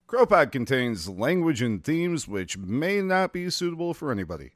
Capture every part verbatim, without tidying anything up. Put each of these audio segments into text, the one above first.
CrowPod contains language and themes which may not be suitable for anybody.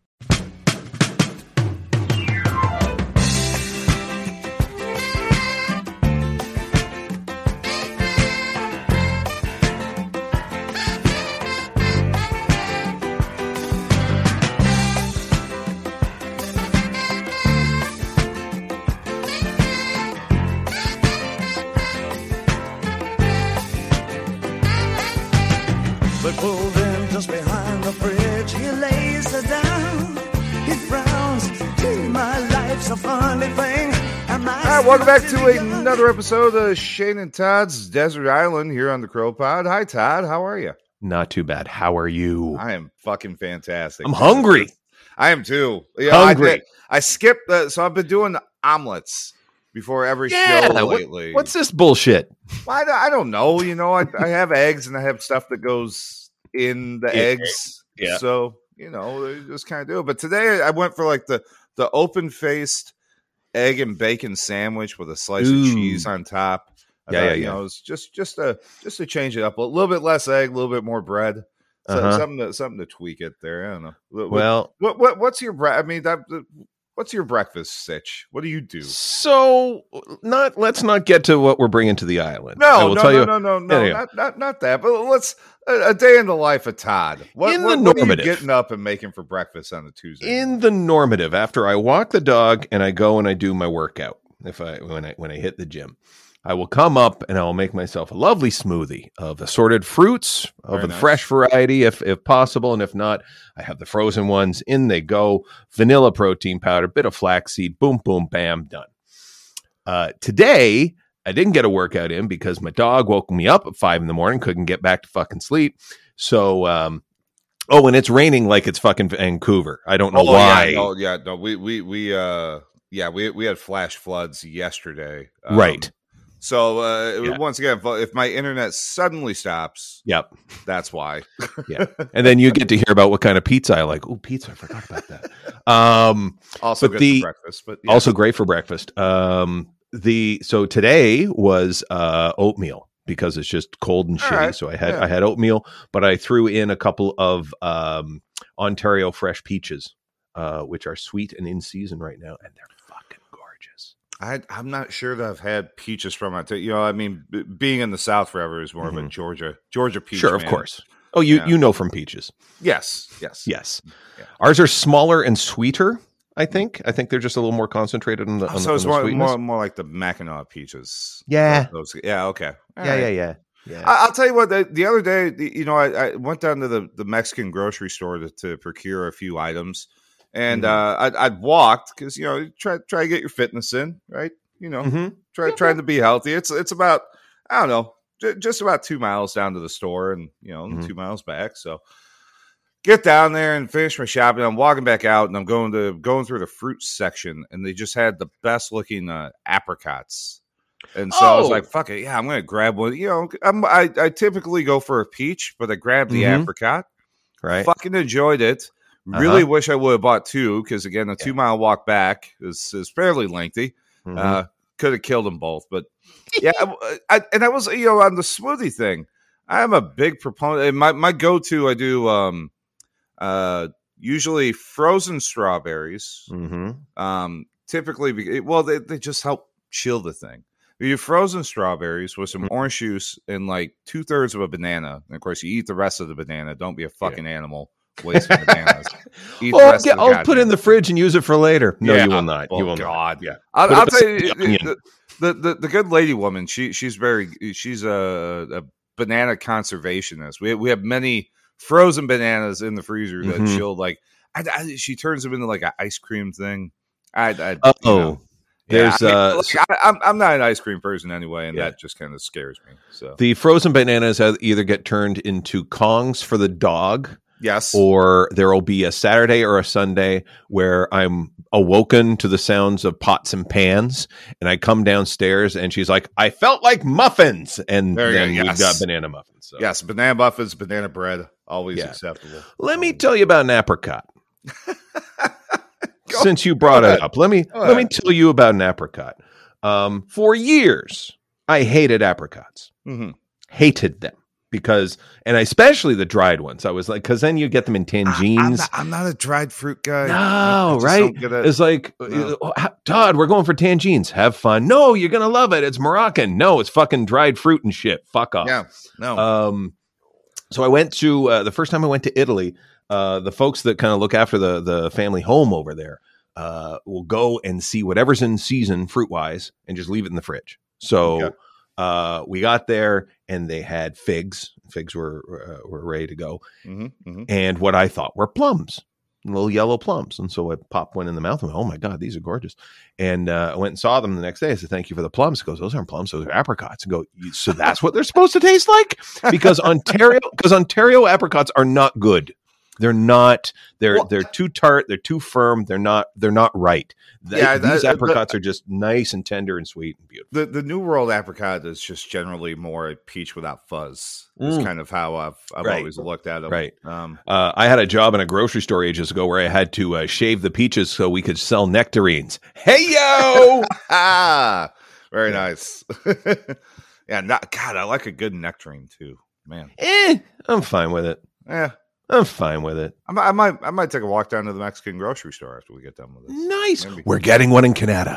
Moving just behind the fridge, he lays her down. He frowns, gee, my life's a funny thing. All right, welcome back to another episode of Shane and Todd's Desert Island here on the CrowPod. Hi, Todd. How are you? Not too bad. How are you? I am fucking fantastic. I'm hungry. I am too. Yeah, hungry. I, did, I skipped, uh, so I've been doing omelets before every yeah, show what, lately. What's this bullshit? I, I don't know. You know, I, I have eggs and I have stuff that goes in the yeah, eggs. Yeah. So, you know, they just kind of do it. But today I went for like the, the open-faced egg and bacon sandwich with a slice Ooh. of cheese on top. I yeah, thought, yeah, you yeah. know, it's just just to just to change it up a little bit less egg, a little bit more bread. So, Uh-huh. something to something to tweak it there. I don't know. What, Well, what what what's your bre- I mean, that what's your breakfast, Sitch? What do you do? so not let's not get to what we're bringing to the island. No, I will no, tell no, you, no, no, no, yeah, yeah. not not not that. But let's a, a day in the life of Todd. What, In what, the what are you normative. getting up and making for breakfast on a Tuesday? In the normative, after I walk the dog and I go and I do my workout, if I when I when I hit the gym, I will come up and I will make myself a lovely smoothie of assorted fruits of Very the nice. fresh variety, if if possible, and if not, I have the frozen ones. In they go: vanilla protein powder, bit of flaxseed, boom, boom, bam, done. Uh, today, I didn't get a workout in because my dog woke me up at five in the morning, couldn't get back to fucking sleep. So, um, oh, and it's raining like it's fucking Vancouver. I don't know oh, why. Yeah, no, yeah, no. We we we uh yeah we we had flash floods yesterday. Um, Right. So uh, Yeah. once again, if, if my internet suddenly stops, Yep. that's why. Yeah. And then you get to hear about what kind of pizza I like. Oh, pizza. I forgot about that. Um, Also But good the- for breakfast, but yeah. Also great for breakfast. Um, the so today was uh, oatmeal because it's just cold and All shitty. right. So I had Yeah. I had oatmeal, but I threw in a couple of um, Ontario fresh peaches, uh, which are sweet and in season right now, and they're fucking gorgeous. I, I'm not sure that I've had peaches from it. You know, I mean, b- being in the South forever is more of a Mhm. Georgia Georgia peach. Sure, of man. course. Oh, you Yeah. you know from peaches. Yes, yes, Yes. Yeah. Ours are smaller and sweeter, I think. I think they're just a little more concentrated on the, on Oh, the, so on it's the more, sweetness. more more like the Mackinac peaches. Yeah. Those, yeah. Okay. All yeah, right. yeah, yeah, yeah. I, I'll tell you what. The, the other day, the- you know, I, I went down to the, the Mexican grocery store to, to procure a few items, and Mhm. uh, I'd, I'd walked because you know try try to get your fitness in, right? You know, Mhm. try trying to be healthy. It's it's about I don't know, j- just about two miles down to the store, and you know, Mhm. two miles back. So get down there and finish my shopping. I'm walking back out, and I'm going to going through the fruit section, and they just had the best looking uh, apricots. And so I was Oh. like, "Fuck it, yeah, I'm gonna grab one." You know, I'm, I I typically go for a peach, but I grabbed the Mhm. apricot. Right. Fucking enjoyed it. Really Uh-huh. wish I would have bought two because again, a two mile walk back is is fairly lengthy. Mhm. Uh, could have killed them both, but yeah, I, I, and I was you know on the smoothie thing. I'm a big proponent. and My my go to I do um uh usually frozen strawberries. Mhm. Um, typically, be- well, they they just help chill the thing. You do frozen strawberries with some Mhm. orange juice and like two thirds of a banana. And of course, you eat the rest of the banana. Don't be a fucking animal wasting bananas. Eat the Oh, I'll, rest get, of the I'll put it in goddamn the fridge and use it for later. No, Yeah. you will not. Oh, you will God. not. Yeah. I'll, Put it I'll with tell you, some onion. the, the, the, the good lady woman, she she's very she's a, a banana conservationist. We we have many frozen bananas in the freezer that Mhm. she'll like. I, I, she turns them into like an ice cream thing. I, I Oh, you know, there's yeah, I mean, uh, like, I, I'm I'm not an ice cream person anyway, and Yeah. that just kind of scares me. So the frozen bananas either get turned into Kongs for the dog, yes, or there will be a Saturday or a Sunday where I'm awoken to the sounds of pots and pans, and I come downstairs, and she's like, "I felt like muffins," and There you then go, we've yes. got banana muffins. So. yes, banana muffins, banana bread, always Yeah. acceptable. Let me Um, tell you about an apricot. Go- Since you brought go it ahead. up, let me Go let me ahead. tell you about an apricot. Um, for years, I hated apricots. mhm. Hated them because, and especially the dried ones. I was like, because then you get them in tangines. I'm not, I'm not a dried fruit guy. No, I, I just right? don't get it. It's like, No. uh, Todd, we're going for tangines. Have fun. No, you're gonna love it. It's Moroccan. No, it's fucking dried fruit and shit. Fuck off. Yeah, no. Um, so I went to uh, the first time I went to Italy. Uh, the folks that kind of look after the the family home over there uh, will go and see whatever's in season fruit wise and just leave it in the fridge. So. Okay. Uh, we got there and they had figs. Figs were uh, were ready to go, Mm-hmm, mm-hmm. and what I thought were plums, little yellow plums. And so I popped one in the mouth and went, oh my god, these are gorgeous. And uh, I went and saw them the next day. I said, thank you for the plums. He goes, those aren't plums, those are apricots. And go, so that's what they're supposed to taste like? Because Ontario, because Ontario apricots are not good. They're not. They're Well, they're too tart. They're too firm. They're not. They're not right. They, Yeah, these that- apricots the- are just nice and tender and sweet and beautiful. The the New World apricot is just generally more a peach without fuzz. Is Mm. kind of how I've I've Right. always looked at them. Right. Um, Uh, I had a job in a grocery store ages ago where I had to uh, shave the peaches so we could sell nectarines. Hey yo! ah, very Yeah. nice. yeah, not God. I like a good nectarine too, man. eh, I'm fine with it. Yeah, I'm fine with it. I might, I might I might take a walk down to the Mexican grocery store after we get done with this. Nice. Maybe. We're getting one in Canada.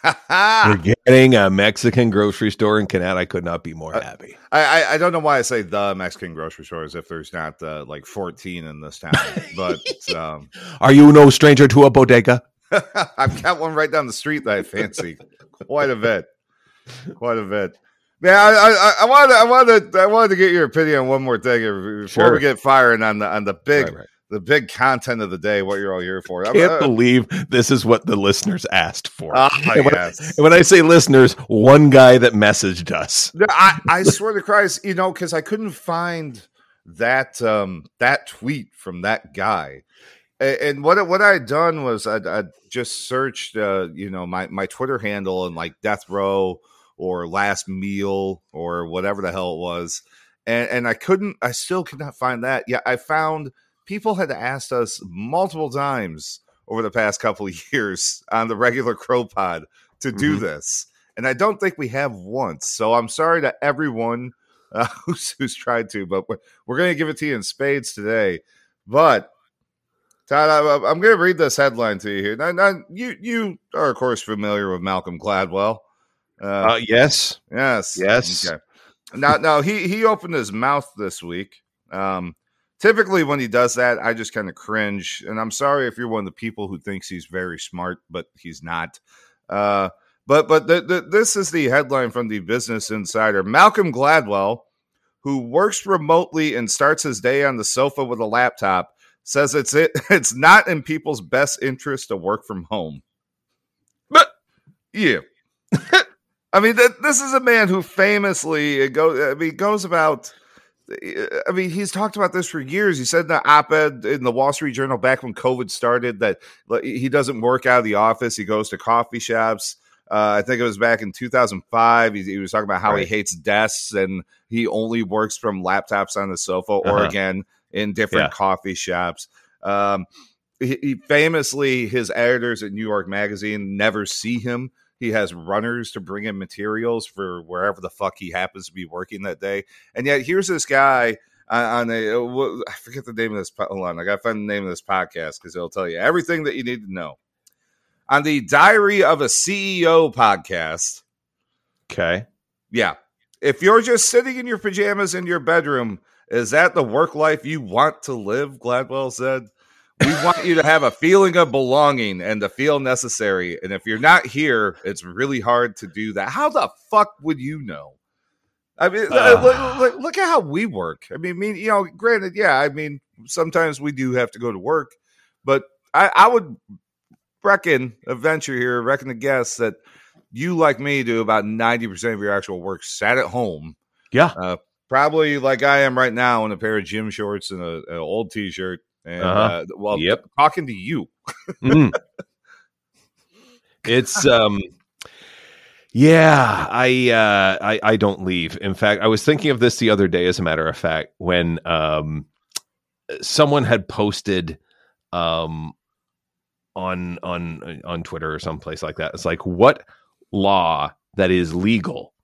We're getting a Mexican grocery store in Canada. I could not be more Uh, happy. I, I I don't know why I say the Mexican grocery store as if there's not uh, like fourteen in this town, but um, Are you no stranger to a bodega? I've got one right down the street that I fancy quite a bit, quite a bit. Man, I I, I wanted I wanted I wanted to get your opinion on one more thing before Sure. we get firing on the on the big Right, right. the big content of the day. What you're all here for? I'm- Can't uh, believe this is what the listeners asked for. ah, And when, yes. and when I say listeners, one guy that messaged us. No, I, I swear to Christ, you know, because I couldn't find that um, that tweet from that guy. A- And what what I had done was I I just searched, uh, you know, my my Twitter handle and like Death Row or Last Meal or whatever the hell it was, and and I couldn't. I still could not find that. Yeah, I found people had asked us multiple times over the past couple of years on the regular Crow Pod to do Mhm. this, and I don't think we have once. So I'm sorry to everyone uh, who's who's tried to, but we're, we're going to give it to you in spades today. But Todd, I, I'm going to read this headline to you here. Now, now, you you are of course familiar with Malcolm Gladwell. Uh, Uh, yes. yes, yes. Okay. Now, now he he opened his mouth this week. Um, typically, when he does that, I just kind of cringe. And I'm sorry if you're one of the people who thinks he's very smart, but he's not. Uh, but but the, the, this is the headline from the Business Insider. Malcolm Gladwell, who works remotely and starts his day on the sofa with a laptop, says it's it it's not in people's best interest to work from home. But yeah. I mean, th- this is a man who famously it go, I mean, goes about. I mean, he's talked about this for years. He said in the op-ed in the Wall Street Journal back when COVID started that like, he doesn't work out of the office. He goes to coffee shops. Uh, I think it was back in two thousand five. He, he was talking about how Right. he hates desks and he only works from laptops on the sofa or Uh-huh. again in different Yeah. coffee shops. Um, he, he famously, his editors at New York Magazine never see him. He has runners to bring in materials for wherever the fuck he happens to be working that day. And yet here's this guy on, on a, uh, what- I forget the name of this. po- Hold on. I got to find the name of this podcast because it'll tell you everything that you need to know. On the Diary of a C E O podcast. Okay. Yeah. If you're just sitting in your pajamas in your bedroom, is that the work life you want to live? Gladwell said. We want you to have a feeling of belonging and to feel necessary. And if you're not here, it's really hard to do that. How the fuck would you know? I mean, Uh. look, look, look at how we work. I mean, mean, you know, granted, yeah, I mean, sometimes we do have to go to work, but I, I would reckon a venture here, reckon a guess that you, like me, do about ninety percent of your actual work sat at home. Yeah. Uh, probably like I am right now in a pair of gym shorts and a, an old t-shirt. And Uh-huh. uh, well, Yep. talking to you. Mm. It's um yeah, I uh I I don't leave. In fact, I was thinking of this the other day as a matter of fact when um someone had posted um on on on Twitter or someplace like that. It's like what law that is legal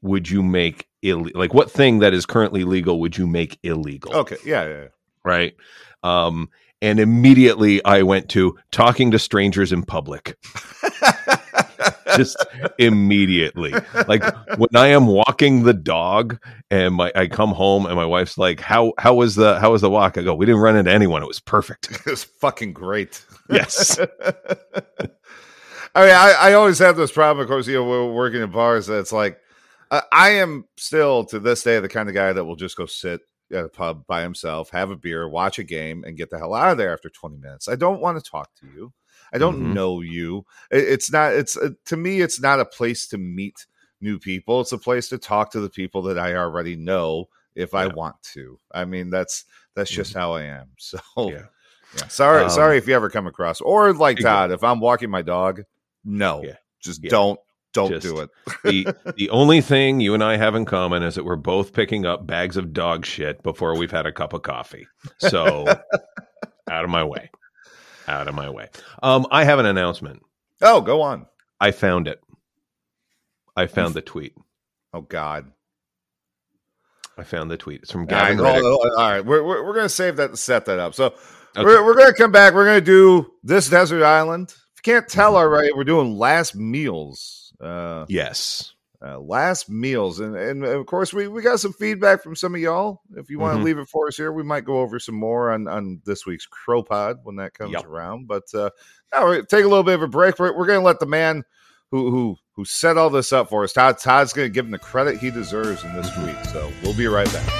would you make illegal? Like, what thing that is currently legal would you make illegal? Okay. Yeah. Yeah. Right. Um, and immediately I went to talking to strangers in public. Just immediately. Like when I am walking the dog and my I come home and my wife's like, how how was the how was the walk? I go, we didn't run into anyone. It was perfect. It was fucking great. Yes. I mean, I, I always have this problem, of course, you know, we're working in bars. That it's like, uh, I am still to this day the kind of guy that will just go sit at a pub by himself, have a beer, watch a game, and get the hell out of there after twenty minutes. I don't want to talk to you. I don't Mhm. know you. It, it's not, it's, uh, to me, it's not a place to meet new people. It's a place to talk to the people that I already know if I Yeah. want to. I mean, that's, that's just how I am. So, Yeah. yeah. Sorry, Um, sorry if you ever come across, or like Big deal. Todd, if I'm walking my dog, no, Yeah. just Yeah. don't, don't Just- do it. the the only thing you and I have in common is that we're both picking up bags of dog shit before we've had a cup of coffee. So out of my way. Out of my way. Um, I have an announcement. Oh, go on. I found it. I found the tweet. Oh God. I found the tweet. It's from All right, Gavin hold Riddick. on, hold on. All right. We're, we're, we're going to save that to set that up. So Okay. we're, we're going to come back. We're going to do This Desert Island. If you can't tell already, we're doing Last Meals. Uh, Yes. uh, last Meals. And, and of course, we, we got some feedback from some of y'all. If you want to Mhm. leave it for us here, we might go over some more on, on this week's Crow Pod when that comes Yep. around. But uh, now we're take a little bit of a break. We're, we're going to let the man who who who set all this up for us, Todd, Todd's going to give him the credit he deserves in this tweet. So we'll be right back.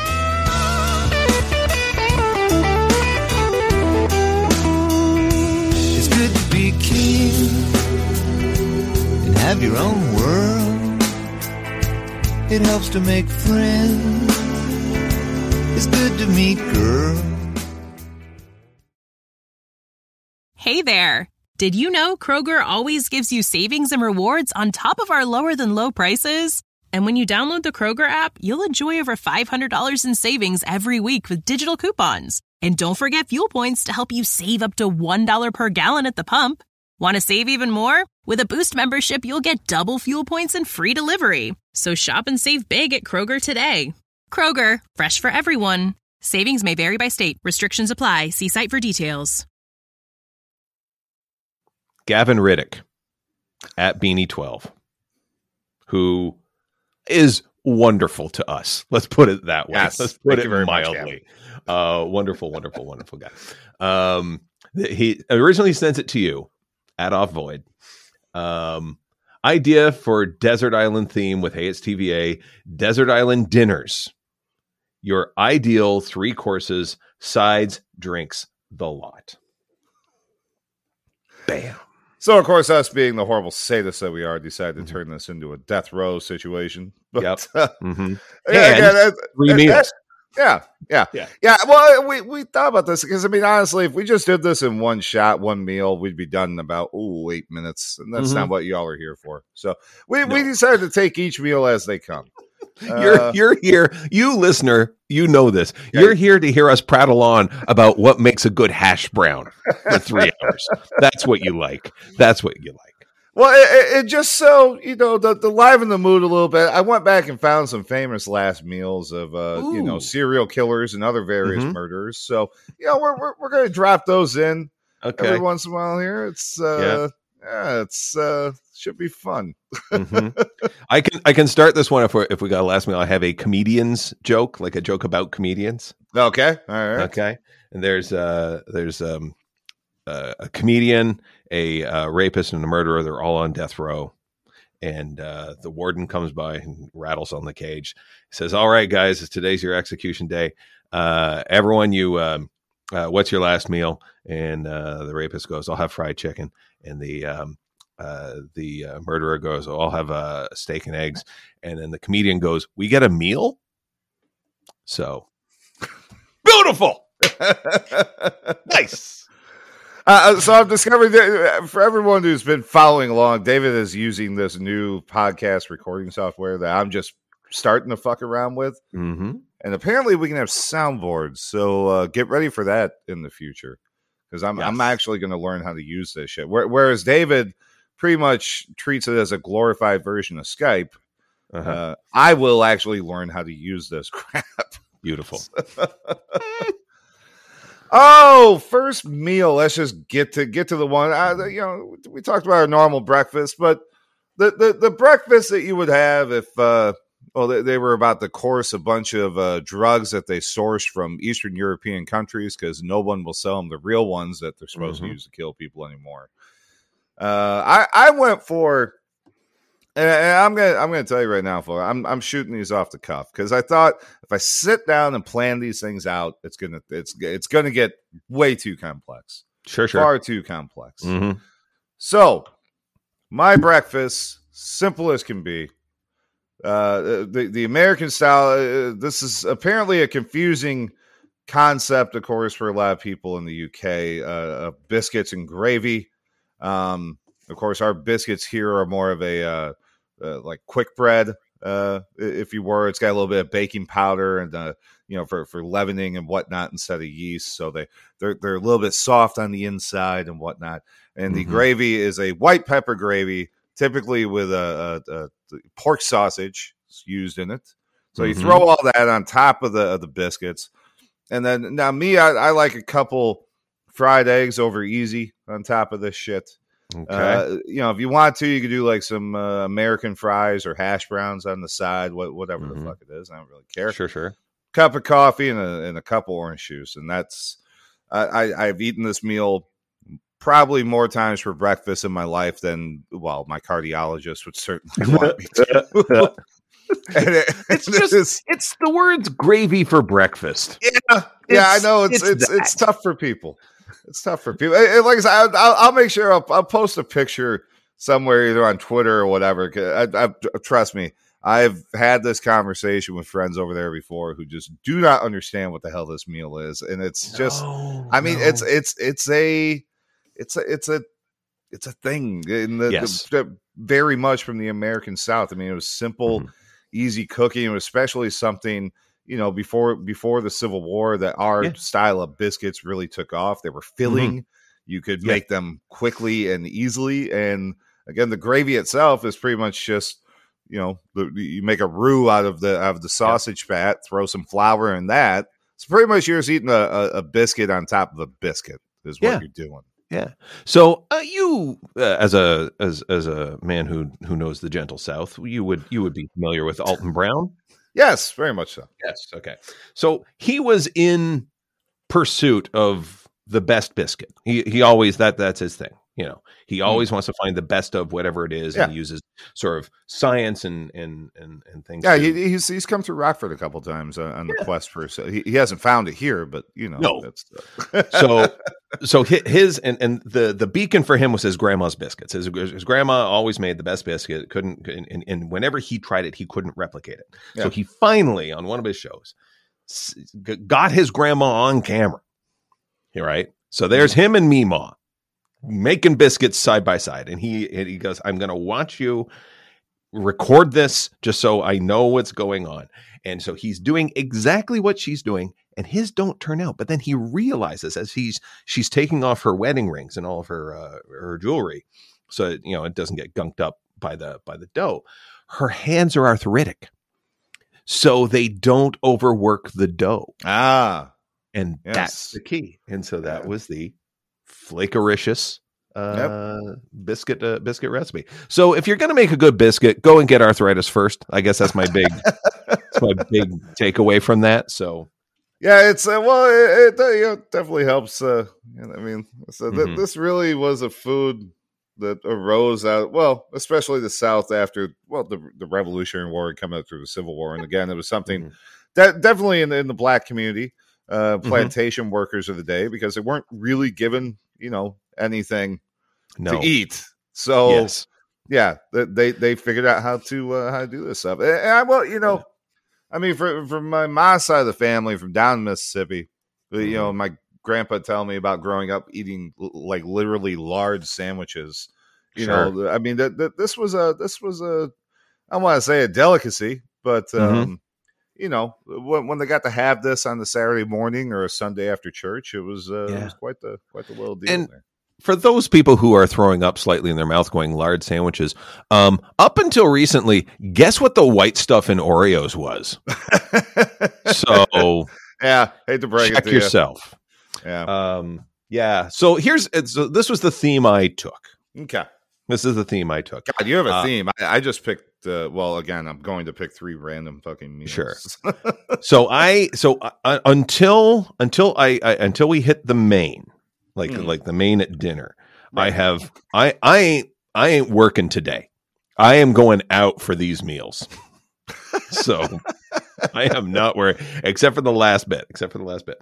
It's good to be king and have your own world. It helps to make friends. It's good to meet girls. Hey there! Did you know Kroger always gives you savings and rewards on top of our lower than low prices? And when you download the Kroger app, you'll enjoy over five hundred dollars in savings every week with digital coupons. And don't forget fuel points to help you save up to one dollar per gallon at the pump. Want to save even more? With a Boost membership, you'll get double fuel points and free delivery. So shop and save big at Kroger today. Kroger, fresh for everyone. Savings may vary by state. Restrictions apply. See site for details. Gavin Riddick at Beanie twelve, who is wonderful to us. Let's put it that way. Yes. Let's put Thank it you very much, mildly. uh, wonderful, wonderful, wonderful guy. Um, he originally sent it to you at Off Void. Um, idea for Desert Island theme with Hey It's T V A, Desert Island dinners. Your ideal three courses, sides, drinks, the lot. Bam. So, of course, us being the horrible sadists that we are, decided to turn this into a death row situation. But, Yep. uh, Mm-hmm. yeah, And again, uh, Three uh, meals. Yeah, yeah, Yeah. yeah. Well, we, we thought about this because, I mean, honestly, if we just did this in one shot, one meal, we'd be done in about, oh, eight minutes. And that's Mhm. not what y'all are here for. So we, No. we decided to take each meal as they come. You're Uh, you're here, you listener. You know this. Yeah. You're here to hear us prattle on about what makes a good hash brown for three hours. That's what you like. That's what you like. Well, it, it, it just so, you know, the, the liven the mood a little bit. I went back and found some famous last meals of, uh, you know, Ooh. serial killers and other various Mhm. murderers. So, you know, we're we're, we're going to drop those in Okay. every once in a while here. It's, uh, yeah, it's, uh, should be fun. Mhm. I can I can start this one if we if we got a last meal. I have a comedian's joke, like a joke about comedians. Okay. All right. Okay, and there's uh there's um uh, a comedian, a uh, rapist, and a murderer. They're all on death row, and uh, the warden comes by and rattles on the cage. He says, "All right, guys, it's today's your execution day. Uh, everyone, you um, uh, what's your last meal?" And uh, the rapist goes, "I'll have fried chicken," and the um, uh, the uh, murderer goes, "I'll have uh, steak and eggs," and then the comedian goes, "We get a meal." So beautiful, nice. Uh, so I've discovered that for everyone who's been following along, David is using this new podcast recording software that I'm just starting to fuck around with. Mm-hmm. And apparently we can have soundboards. So uh, get ready for that in the future. Because I'm, Yes. I'm actually going to learn how to use this shit. Where, whereas David pretty much treats it as a glorified version of Skype. Uh-huh. Uh, I will actually learn how to use this crap. Beautiful. Oh, first meal. Let's just get to get to the one. Uh, you know, we talked about our normal breakfast, but the the, the breakfast that you would have if, uh, well, they, they were about to course a bunch of uh, drugs that they sourced from Eastern European countries because no one will sell them the real ones that they're supposed Mhm. to use to kill people anymore. Uh, I I went for. And I'm gonna I'm gonna tell you right now, folks. I'm I'm shooting these off the cuff because I thought if I sit down and plan these things out, it's gonna it's it's gonna get way too complex, Sure, sure. far too complex. Mhm. So my breakfast, simple as can be. Uh, the the American style. Uh, this is apparently a confusing concept, of course, for a lot of people in the U K. Uh, uh, biscuits and gravy. Um, of course, our biscuits here are more of a uh, uh, like quick bread, uh, if you were. It's got a little bit of baking powder and uh, you know for, for leavening and whatnot instead of yeast, so they they're they're a little bit soft on the inside and whatnot. And the Mhm. gravy is a white pepper gravy, typically with a, a, a pork sausage used in it. So you Mhm. throw all that on top of the of the biscuits, and then now me, I, I like a couple fried eggs over easy on top of this shit. Okay. Uh, you know, if you want to, you could do like some uh, American fries or hash browns on the side, what, whatever Mhm. the fuck it is. I don't really care. Sure, sure. Cup of coffee and a, and a couple orange juice, and that's I, I, I've eaten this meal probably more times for breakfast in my life than well, my cardiologist would certainly want me to. And it, It's and it just is- it's the words gravy for breakfast. yeah, yeah. I It's- know it's it's it's it's, that. tough for people. It's tough for people. And- and like I said, I'll, I'll, I'll make sure I'll, I'll post a picture somewhere, either on Twitter or whatever. 'Cause I, I, trust me, I've had this conversation with friends over there before who just do not understand what the hell this meal is, and it's just. No, I mean, no. it's it's it's a it's a it's a it's a thing in the, Yes. the, the very much from the American South. I mean, it was simple, Mhm. easy cooking, and especially something you know before before the Civil War that our Yeah. style of biscuits really took off. They were filling. You could Yeah. make them quickly and easily, and again, the gravy itself is pretty much just. You know, the, you make a roux out of the out of the sausage fat, throw some flour in that. It's pretty much you're just eating a, a, a biscuit on top of a biscuit is what Yeah. you're doing. Yeah. So uh, you, uh, as a as as a man who who knows the gentle South, you would you would be familiar with Alton Brown. Yes, very much so. Yes. Okay. So he was in pursuit of the best biscuit. He he always that that's his thing. You know, he always wants to find the best of whatever it is, and Yeah. he uses sort of science and and and, and things. Yeah, to- he, he's he's come through Rockford a couple times uh, on the quest for. So he, he hasn't found it here, but you know, No. that's so so hi- his and and the the beacon for him was his grandma's biscuits. His, his grandma always made the best biscuit. Couldn't and, and, and whenever he tried it, he couldn't replicate it. So Yeah. he finally, on one of his shows, s- g- got his grandma on camera. You're right. So there's him and Meemaw making biscuits side by side, and he and he goes, "I'm going to watch you record this just so I know what's going on." And so he's doing exactly what she's doing, and his don't turn out. But then he realizes as he's she's taking off her wedding rings and all of her uh, her jewelry, so you know it doesn't get gunked up by the by the dough. Her hands are arthritic, so they don't overwork the dough, ah, and Yes. that's the key. And so that Yeah. was the flakericious uh biscuit uh, biscuit recipe. So if you're going to make a good biscuit, go and get arthritis first. I guess that's my big that's my big takeaway from that. So yeah. It's uh, well, it, it uh, you know, definitely helps. Uh, you know, I mean, so th- Mhm. this really was a food that arose out. Well, especially the South after well the the Revolutionary War and coming up through the Civil War, and again, it was something Mhm. that definitely in the, in the black community, uh, Mm-hmm. plantation workers of the day, because they weren't really given you know anything no. to eat. So Yes. yeah, th- they they figured out how to uh, how to do this stuff. And I well, you know, I mean, for from my mom's side of the family, from down in Mississippi, you Mm-hmm. know, my grandpa telling me about growing up eating l- like literally large sandwiches. You Sure. know, I mean, that, that this was a this was a I don't want to say a delicacy, but Mhm. um, you know, when when they got to have this on the Saturday morning or a Sunday after church, it was uh, it Yeah. was quite the quite the little deal And- there. for those people who are throwing up slightly in their mouth going lard sandwiches, um, up until recently, guess what the white stuff in Oreos was? So yeah, hate to break check it to yourself. You. Yeah. Um, yeah. So here's, it's, so this was the theme I took. Okay. This is the theme I took. God, you have a Uh, theme. I, I just picked, uh, well, again, I'm going to pick three random fucking meals. Sure. so I, so uh, until, until I, I, until we hit the main, like, Mm. like the main at dinner, I Right. have, I, I ain't, I ain't working today. I am going out for these meals. So I am not where, except for the last bit, except for the last bit.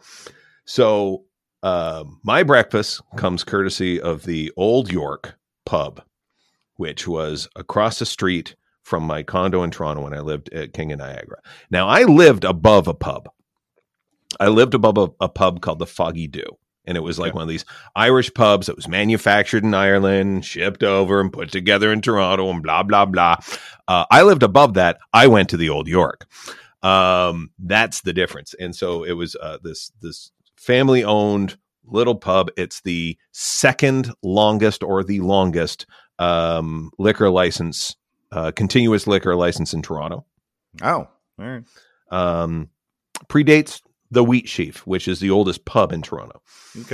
So uh, my breakfast comes courtesy of the Old York pub, which was across the street from my condo in Toronto when I lived at King of Niagara. Now, I lived above a pub. I lived above a, a pub called the Foggy Dew. And it was like Yeah. one of these Irish pubs that was manufactured in Ireland, shipped over and put together in Toronto and blah, blah, blah. Uh, I lived above that. I went to the Old York. Um, that's the difference. And so it was uh, this this family-owned little pub. It's the second longest or the longest um, liquor license, uh, continuous liquor license in Toronto. Oh, all right. Um, predates the Wheat Sheaf, which is the oldest pub in Toronto. Okay.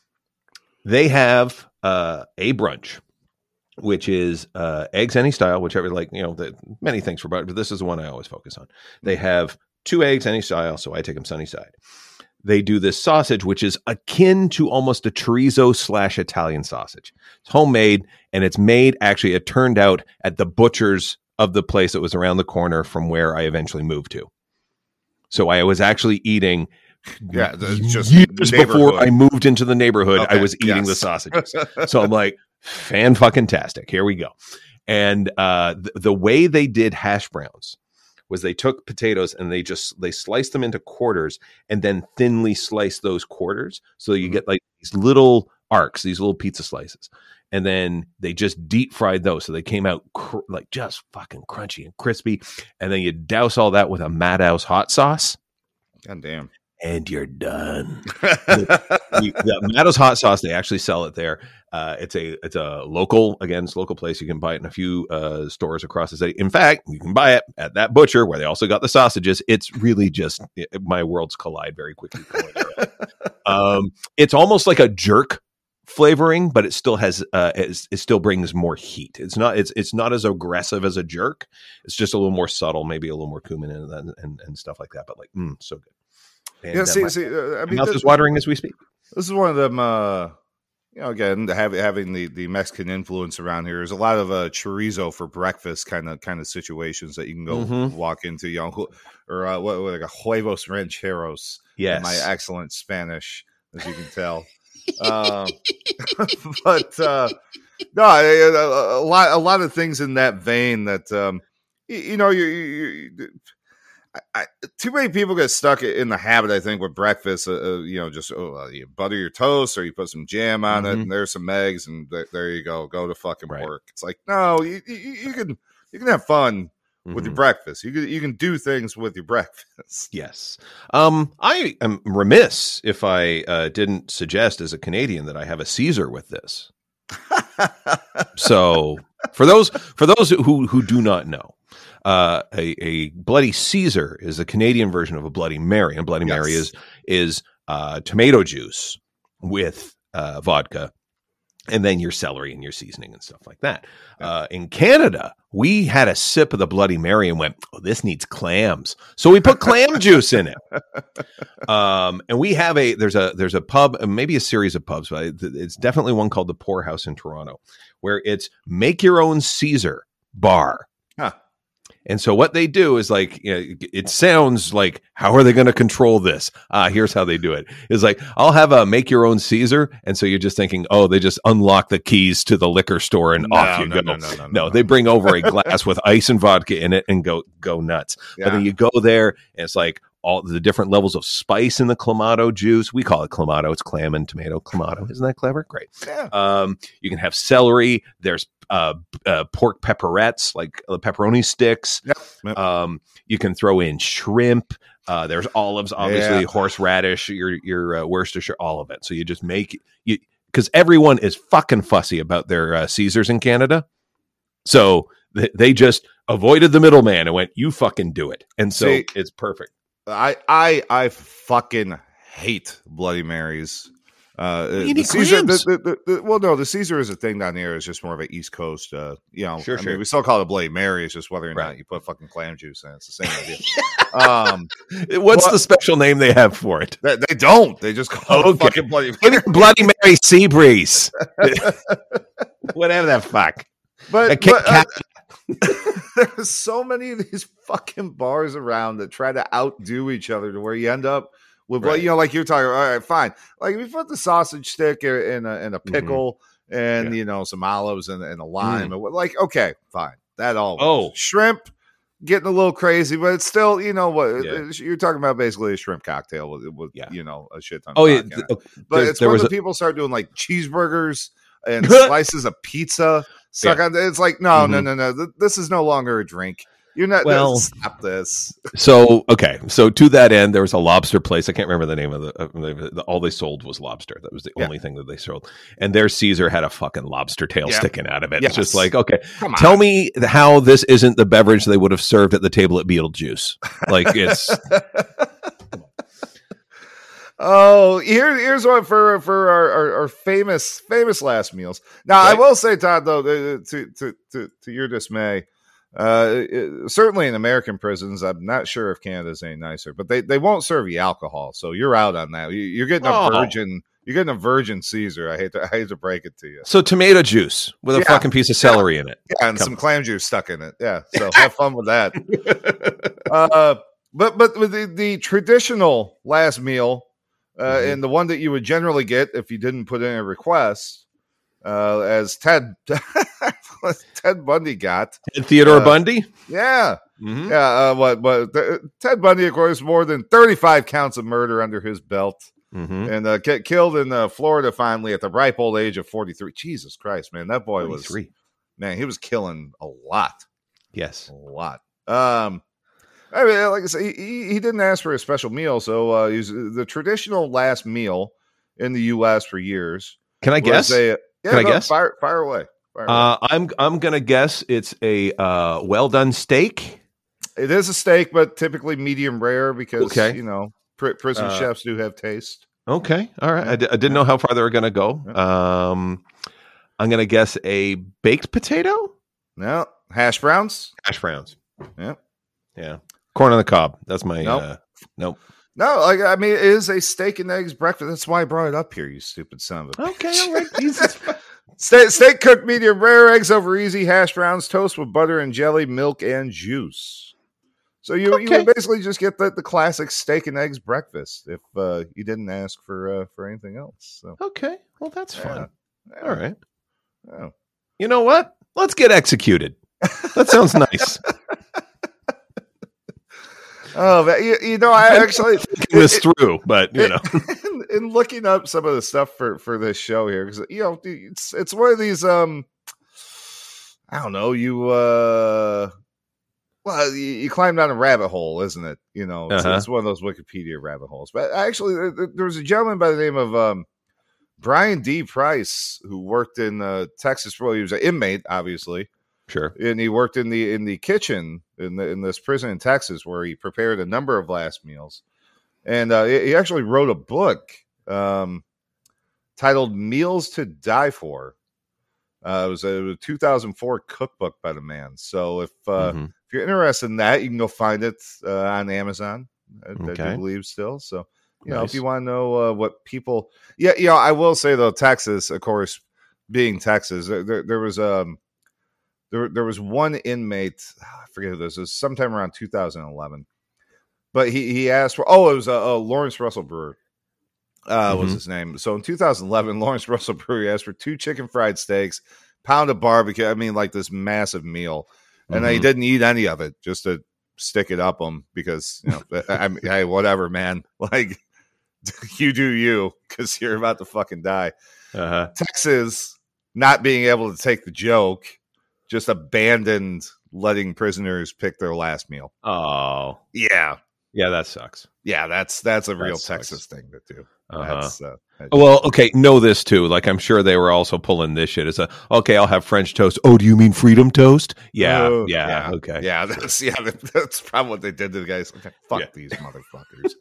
They have uh, a brunch, which is uh, eggs any style, whichever, like, you know, the, many things for brunch, but this is the one I always focus on. They have two eggs any style, so I take them sunny side. They do this sausage, which is akin to almost a chorizo slash Italian sausage. It's homemade, and it's made, actually, it turned out at the butcher's of the place that was around the corner from where I eventually moved to. So I was actually eating Yeah, the- just years neighborhood. before I moved into the neighborhood. I Okay, was eating yes. the sausages. So I'm like, fan fucking tastic. Here we go. And uh, th- the way they did hash browns was they took potatoes and they just they sliced them into quarters and then thinly sliced those quarters. So you Mhm. get like these little arcs, these little pizza slices. And then they just deep fried those. So they came out cr- like just fucking crunchy and crispy. And then you douse all that with a Madhouse hot sauce God damn. and you're done. the, the Maddo's hot sauce, they actually sell it there. Uh, it's a it's a local, again, it's a local place. You can buy it in a few uh, stores across the city. In fact, you can buy it at that butcher where they also got the sausages. It's really just it, my worlds collide very quickly. um, it's almost like a jerk flavoring, but it still has uh, it, it still brings more heat. It's not it's it's not as aggressive as a jerk. It's just a little more subtle, maybe a little more cumin and and, and, and stuff like that. But like, mm, so good. And, Yeah, uh, see, my- see, uh, I my mean, mouth th- is watering as we speak. this is one of them. Uh, you know, again, having having the, the Mexican influence around here. There's a lot of uh, chorizo for breakfast kind of kind of situations that you can go Mhm. walk into. You know, or uh, what, what like a huevos rancheros. Yes. in my excellent Spanish, as you can tell. um, but uh, no, a, a lot a lot of things in that vein that um, you, you know you. you, you I, I, too many people get stuck in the habit, I think, with breakfast. Uh, uh, you know, just oh, uh, you butter your toast, or you put some jam on it, Mhm. and there's some eggs, and th- there you go, go to fucking Right. work. It's like no, you, you, you can you can have fun with your Mhm. breakfast. You can you can do things with your breakfast. Yes. Um, I am remiss if I uh, didn't suggest as a Canadian that I have a Caesar with this. So for those for those who who do not know, uh, a, a Bloody Caesar is a Canadian version of a Bloody Mary, and Bloody Yes. Mary is is uh, tomato juice with uh, vodka, and then your celery and your seasoning and stuff like that. Uh, in Canada, we had a sip of the Bloody Mary and went, "Oh, this needs clams," so we put clam juice in it. Um, and we have a there's a there's a pub, uh, maybe a series of pubs, but it's definitely one called the Poorhouse in Toronto, where it's make your own Caesar bar. Huh. And so what they do is like, you know, it sounds like, how are they going to control this? Ah, here's how they do it. It's like, I'll have a make your own Caesar. And so you're just thinking, oh, they just unlock the keys to the liquor store and No, off you no, go. no, no, no, No, no, they no. bring over a glass with ice and vodka in it and go, go nuts. Yeah. But then you go there and it's like all the different levels of spice in the Clamato juice. We call it Clamato. It's clam and tomato Clamato. Isn't that clever? Great. Yeah. Um, you can have celery. There's uh, uh, pork pepperettes, like uh, pepperoni sticks. Yep. Yep. Um, you can throw in shrimp. Uh, there's olives, obviously, Yeah. horseradish, your your uh, Worcestershire, all of it. So you just make you because everyone is fucking fussy about their uh, Caesars in Canada. So th- they just avoided the middleman and went, you fucking do it. And so See, it's perfect. I I I fucking hate Bloody Marys. Uh, You the need Caesar, the, clams. the, the, the, well, no, the Caesar is a thing down here. It's just more of an East Coast. Uh, you know, Sure, I sure. mean, we still call it a Bloody Mary. It's just whether or Right. not you put fucking clam juice in. It's the same idea. um, What's Well- the special name they have for it? they, they don't. They just call it Okay. fucking Bloody Give it Bloody Mary Sea Breeze. Whatever the fuck. But, A Kit but, uh, Kat. there's so many of these fucking bars around that try to outdo each other to where you end up with, Right. like, you know, like you're talking. All right, fine. Like if you put the sausage stick in in a, in a pickle and Yeah. you know some olives and, and a lime, and what- like okay, fine, that all. Oh. works. Shrimp. Getting a little crazy, but it's still, you know what Yeah. you're talking about. Basically, a shrimp cocktail with, with Yeah. you know, a shit ton. Oh, of yeah. vodka in it. th- But there- it's there when was the a- people start doing like cheeseburgers and slices of pizza. Suck on. It's like no, no, Mhm. no, no. th- This is no longer a drink. You're not. Well- Well, stop this. So, okay. So to that end, there was a lobster place. I can't remember the name of the, of the, the all they sold was lobster. That was the Yeah. only thing that they sold. And their Caesar had a fucking lobster tail Yeah. sticking out of it. Yes. It's just like, okay, Come on. tell me how this isn't the beverage they would have served at the table at Beetlejuice. Like it's Oh, here, here's one for for our, our, our famous famous last meals. Now, I Right. will say, Todd, though, uh, to to to, to your dismay, uh, it- certainly in American prisons, I'm not sure if Canada's any nicer, but they, they won't serve you alcohol, so you're out on that. You, you're getting a Oh. virgin. You're getting a virgin Caesar. I hate to I hate to break it to you. so tomato juice with a Yeah. fucking piece of celery in it. Yeah, and Come some on. clam juice stuck in it. Yeah, so have fun with that. Uh, but but with the, the traditional last meal, uh, Mhm. and the one that you would generally get if you didn't put in a request, uh, as Ted Ted Bundy got, And Theodore Uh, Bundy. yeah, Mhm. yeah. Uh, what what th- Ted Bundy, of course, more than thirty-five counts of murder under his belt, Mhm. and uh, get killed in uh, Florida finally at the ripe old age of forty-three. Jesus Christ, man, that boy was forty-three. man, he was killing a lot. Yes. A lot. Um, I mean, like I said, he, he didn't ask for a special meal, so uh, he was, the traditional last meal in the U S for years. Can I was guess? A, yeah, Can I no, guess? Fire, fire away. Fire away. Uh, I'm I'm gonna guess it's a uh, well done steak. It is a steak, but typically medium rare because Okay. you know pr- prison Uh, chefs do have taste. Okay, all right. I, di- I didn't know how far they were gonna go. Um, I'm gonna guess a baked potato, No hash browns. hash browns. Yeah. Yeah, corn on the cob. That's my Nope. uh, nope. No, like I mean, it is a steak and eggs breakfast. That's why I brought it up here. You stupid son of a. Okay, all right. Jesus. Steak, steak cooked medium rare, eggs over easy, hash browns, toast with butter and jelly, milk and juice. So you you Okay. would basically just get the, the classic steak and eggs breakfast if uh, you didn't ask for uh, for anything else. So Okay, well that's fun. yeah. All right. Yeah. You know what? Let's get executed. That sounds nice. Oh, man, you, you know, I actually Thinking this through, but you know, in, in looking up some of the stuff for for this show here, because you know it's it's one of these um I don't know, you uh well you, you climb down a rabbit hole, isn't it? You know, it's, Uh-huh. it's one of those Wikipedia rabbit holes. But actually, there, there- there was a gentleman by the name of um Brian D. Price who worked in uh, Texas. Well, he was an inmate, obviously. sure. And he worked in the in the kitchen in the, in this prison in Texas where he prepared a number of last meals, and uh, he he actually wrote a book um, titled "Meals to Die For." Uh, it was a, it was a two thousand four cookbook by the man. So if uh, Mhm. if you're interested in that, you can go find it uh, on Amazon. I, I Okay. do believe still. So you know, Nice. if you want to know uh, what people, yeah, you know, I will say though, Texas, of course, being Texas, there, there, there was um. There, there was one inmate, I forget who this was, sometime around two thousand eleven. But he, he asked for, oh, it was uh, uh, Lawrence Russell Brewer, uh, was Mhm. his name. So in two thousand eleven, Lawrence Russell Brewer asked for two chicken fried steaks, pound of barbecue. I mean, like this massive meal. And then he Mhm. didn't eat any of it just to stick it up him because, you know, I mean, hey, whatever, man. Like, you do you because you're about to fucking die. Uh-huh. Texas not being able to take the joke, just abandoned letting prisoners pick their last meal. Oh, Yeah. yeah, that sucks. Yeah, that's that's a That real sucks. Texas thing to do. Uh-huh. That's, uh, that's Well, okay, know this too. Like, I'm sure they were also pulling this shit as a, okay, I'll have French toast. Oh, do you mean freedom toast? Yeah, Oh, yeah, yeah, okay. yeah. That's yeah. That's probably what they did to the guys. Okay, fuck Yeah. these motherfuckers.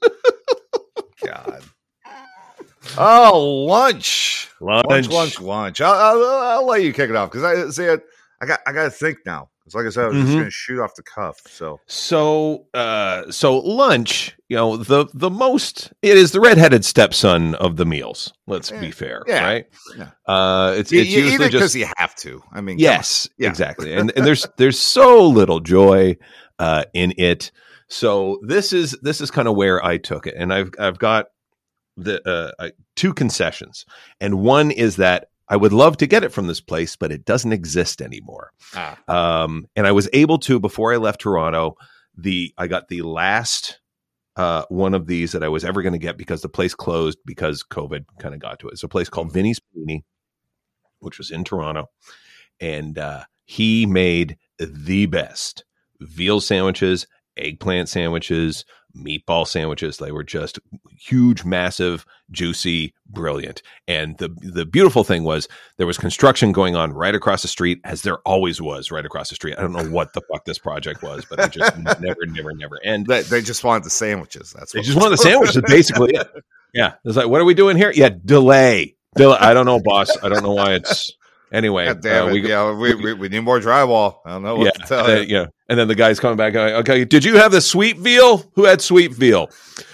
God. Oh, lunch, Lunch. lunch, lunch, lunch. I'll, I'll, I'll let you kick it off because I see it. I got, I got to think now. It's like I said, I was Mhm. just going to shoot off the cuff. So, So, uh, so lunch, you know, the the most it is the redheaded stepson of the meals. Let's Yeah. be fair, Yeah. right? Yeah. Uh, it's you, it's you eat usually it because just you have to. I mean, come yes, Yeah. exactly, and and there's there's so little joy uh, in it. So this is this is kind of where I took it, and I've I've got the uh, uh, two concessions, and one is that I would love to get it from this place, but it doesn't exist anymore. on. Um, and I was able to before I left Toronto. The I got the last uh, one of these that I was ever going to get because the place closed because COVID kind of got to it. It's a place called Vinny's Panini, which was in Toronto, and uh, he made the best veal sandwiches, eggplant sandwiches, meatball sandwiches. They were just huge, massive, juicy, brilliant. And the the beautiful thing was there was construction going on right across the street, as there always was right across the street. I don't know what the fuck this project was, but it just never, never, never end. They, they just wanted the sandwiches. That's They what just wanted the sandwiches, basically. Yeah. Yeah. It's like, what are we doing here? Yeah, delay. delay. I don't know, boss. I don't know why it's anyway. God damn uh, it. we, yeah, we, we, we need more drywall. I don't know what yeah, to tell and then, you. yeah. And then the guy's coming back going, okay, did you have the sweet veal? Who had sweet veal?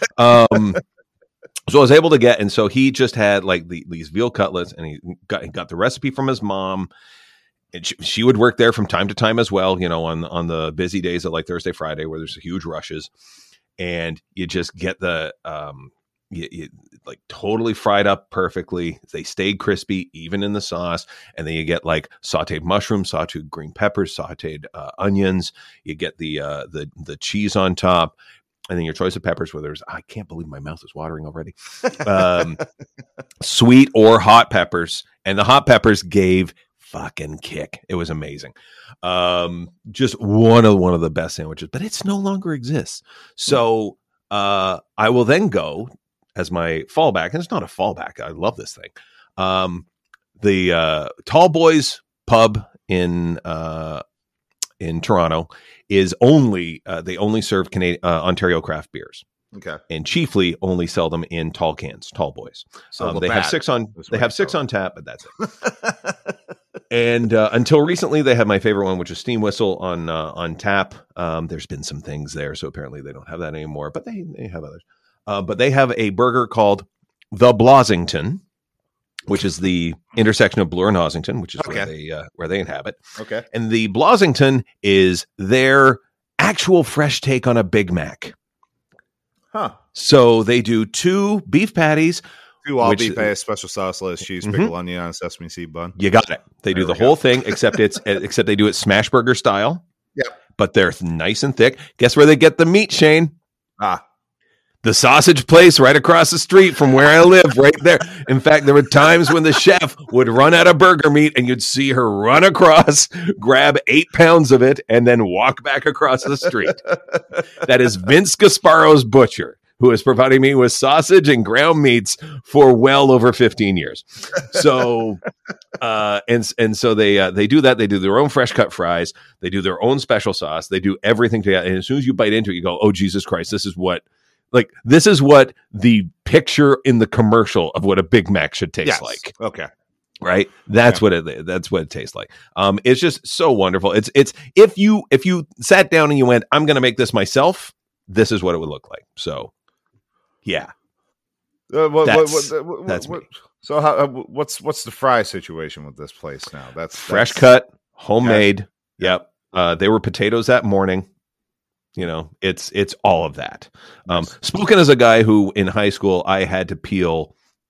Um, so I was able to get, and so he just had like the, these veal cutlets, and he got he got the recipe from his mom. And she, she would work there from time to time as well, you know, on on the busy days of like Thursday, Friday, where there's huge rushes, and you just get the um, you, you, like totally fried up perfectly. They stayed crispy, even in the sauce. And then you get like sauteed mushrooms, sauteed green peppers, sauteed uh, onions. You get the uh, the the cheese on top, and then your choice of peppers. Where there's, I can't believe my mouth is watering already. Um, sweet or hot peppers, and the hot peppers gave fucking kick. It was amazing. Um, just one of one of the best sandwiches, but it's no longer exists. So uh, I will then go as my fallback, and it's not a fallback. I love this thing. Um, the uh, Tall Boys Pub in uh, in Toronto is only uh, they only serve Canadian uh, Ontario craft beers, Okay. and chiefly only sell them in tall cans, Tall Boys. So Um, they have Labatt six on is they what have you six call on tap, but that's it. And uh, until recently, they had my favorite one, which is Steam Whistle on uh, on tap. Um, there's been some things there, so apparently they don't have that anymore, but they they have others. Uh, but they have a burger called the Blosington, which is the intersection of Bloor and Ossington, which is Okay. where they uh, where they inhabit. Okay. And the Blosington is their actual fresh take on a Big Mac. Huh. So they do two beef patties. Two all Which- beef patties, special sauce, lettuce, cheese, Mhm. pickle, onion on a sesame seed bun. You got it. They do There the we go. whole thing, except it's except they do it smash burger style. Yep. But they're nice and thick. Guess where they get the meat, Shane? Ah. The sausage place right across the street from where I live, right there. In fact, there were times when the chef would run out of burger meat and you'd see her run across, grab eight pounds of it, and then walk back across the street. That is Vince Gasparo's Butcher, who is providing me with sausage and ground meats for well over fifteen years. So, uh, and and so they uh, they do that. They do their own fresh cut fries. They do their own special sauce. They do everything together. And as soon as you bite into it, you go, "Oh Jesus Christ! This is what." Like, this is what the picture in the commercial of what a Big Mac should taste Yes. like, Okay. right? That's Yeah. what it, that's what it tastes like. Um, it's just so wonderful. It's, it's, if you, if you sat down and you went, I'm going to make this myself, this is what it would look like. So yeah, Uh, what, That's- what, what, what, that's what, me. So how? Uh, what's what's the fry situation with this place now? That's fresh that's, cut, homemade. Yep. Uh, they were potatoes that morning. You know, it's, it's all of that. Um, Nice. spoken as a guy who in high school, I had to peel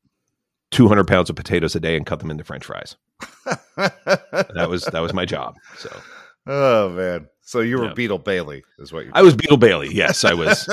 two hundred pounds of potatoes a day and cut them into French fries. That was, that was my job. So Oh man. So you were Yeah. Beetle Bailey, is what you. I was Beetle Bailey. Yes, I was.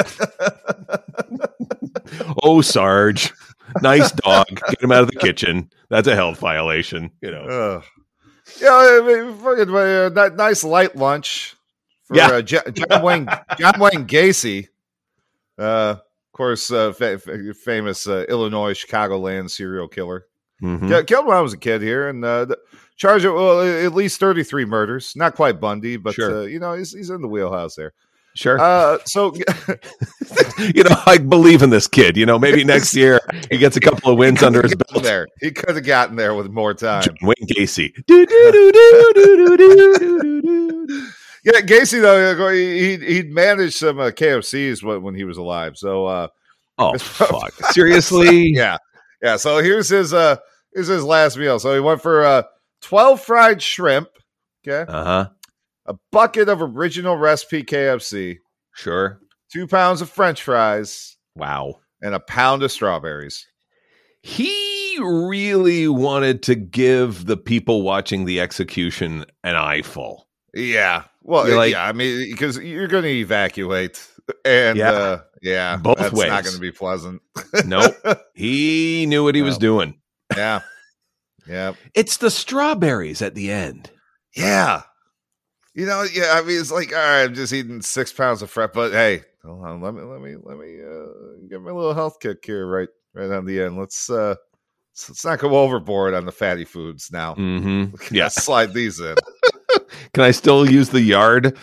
Oh, Sarge, nice dog. Get him out of the kitchen. That's a health violation. You know. Uh, yeah, I mean, fucking uh, that nice light lunch for Yeah. uh, J- John Wayne John Wayne Gacy. Uh, course, uh, fa- fa- famous uh, Illinois Chicagoland serial killer. Mhm. K- killed when I was a kid here, and uh, the- charged well at least thirty-three murders. Not quite Bundy, but Sure. uh, you know he's he's in the wheelhouse there. Sure. Uh, so you know, I believe in this kid. You know, maybe next year he gets a couple of wins under his belt. there, he could have gotten there with more time. John Wayne Gacy. Do, do, do, do, do, do, do, do, do, do. Yeah, Gacy though he he'd managed some uh, K F Cs when, when he was alive. So uh, Oh fuck! Seriously? yeah, yeah. So here's his uh here's his last meal. So he went for uh twelve fried shrimp. Okay, Uh huh. a bucket of original recipe K F C, Sure. two pounds of French fries, Wow. and a pound of strawberries. He really wanted to give the people watching the execution an eyeful. Yeah. Well, You're like- yeah. I mean, because you're going to evacuate, and Yeah. uh, yeah, Both that's ways. not going to be pleasant. Nope. He knew what he was No. doing. Yeah. Yeah. It's the strawberries at the end. Yeah. You know, yeah, I mean, it's like, all right, I'm just eating six pounds of fret, but hey, hold on, let me, let me, let me uh, get my little health kick here, right, right on the end. Let's, uh, let's, let's not go overboard on the fatty foods now. Mm-hmm. Yeah, Yeah. slide these in. Can I still use the yard?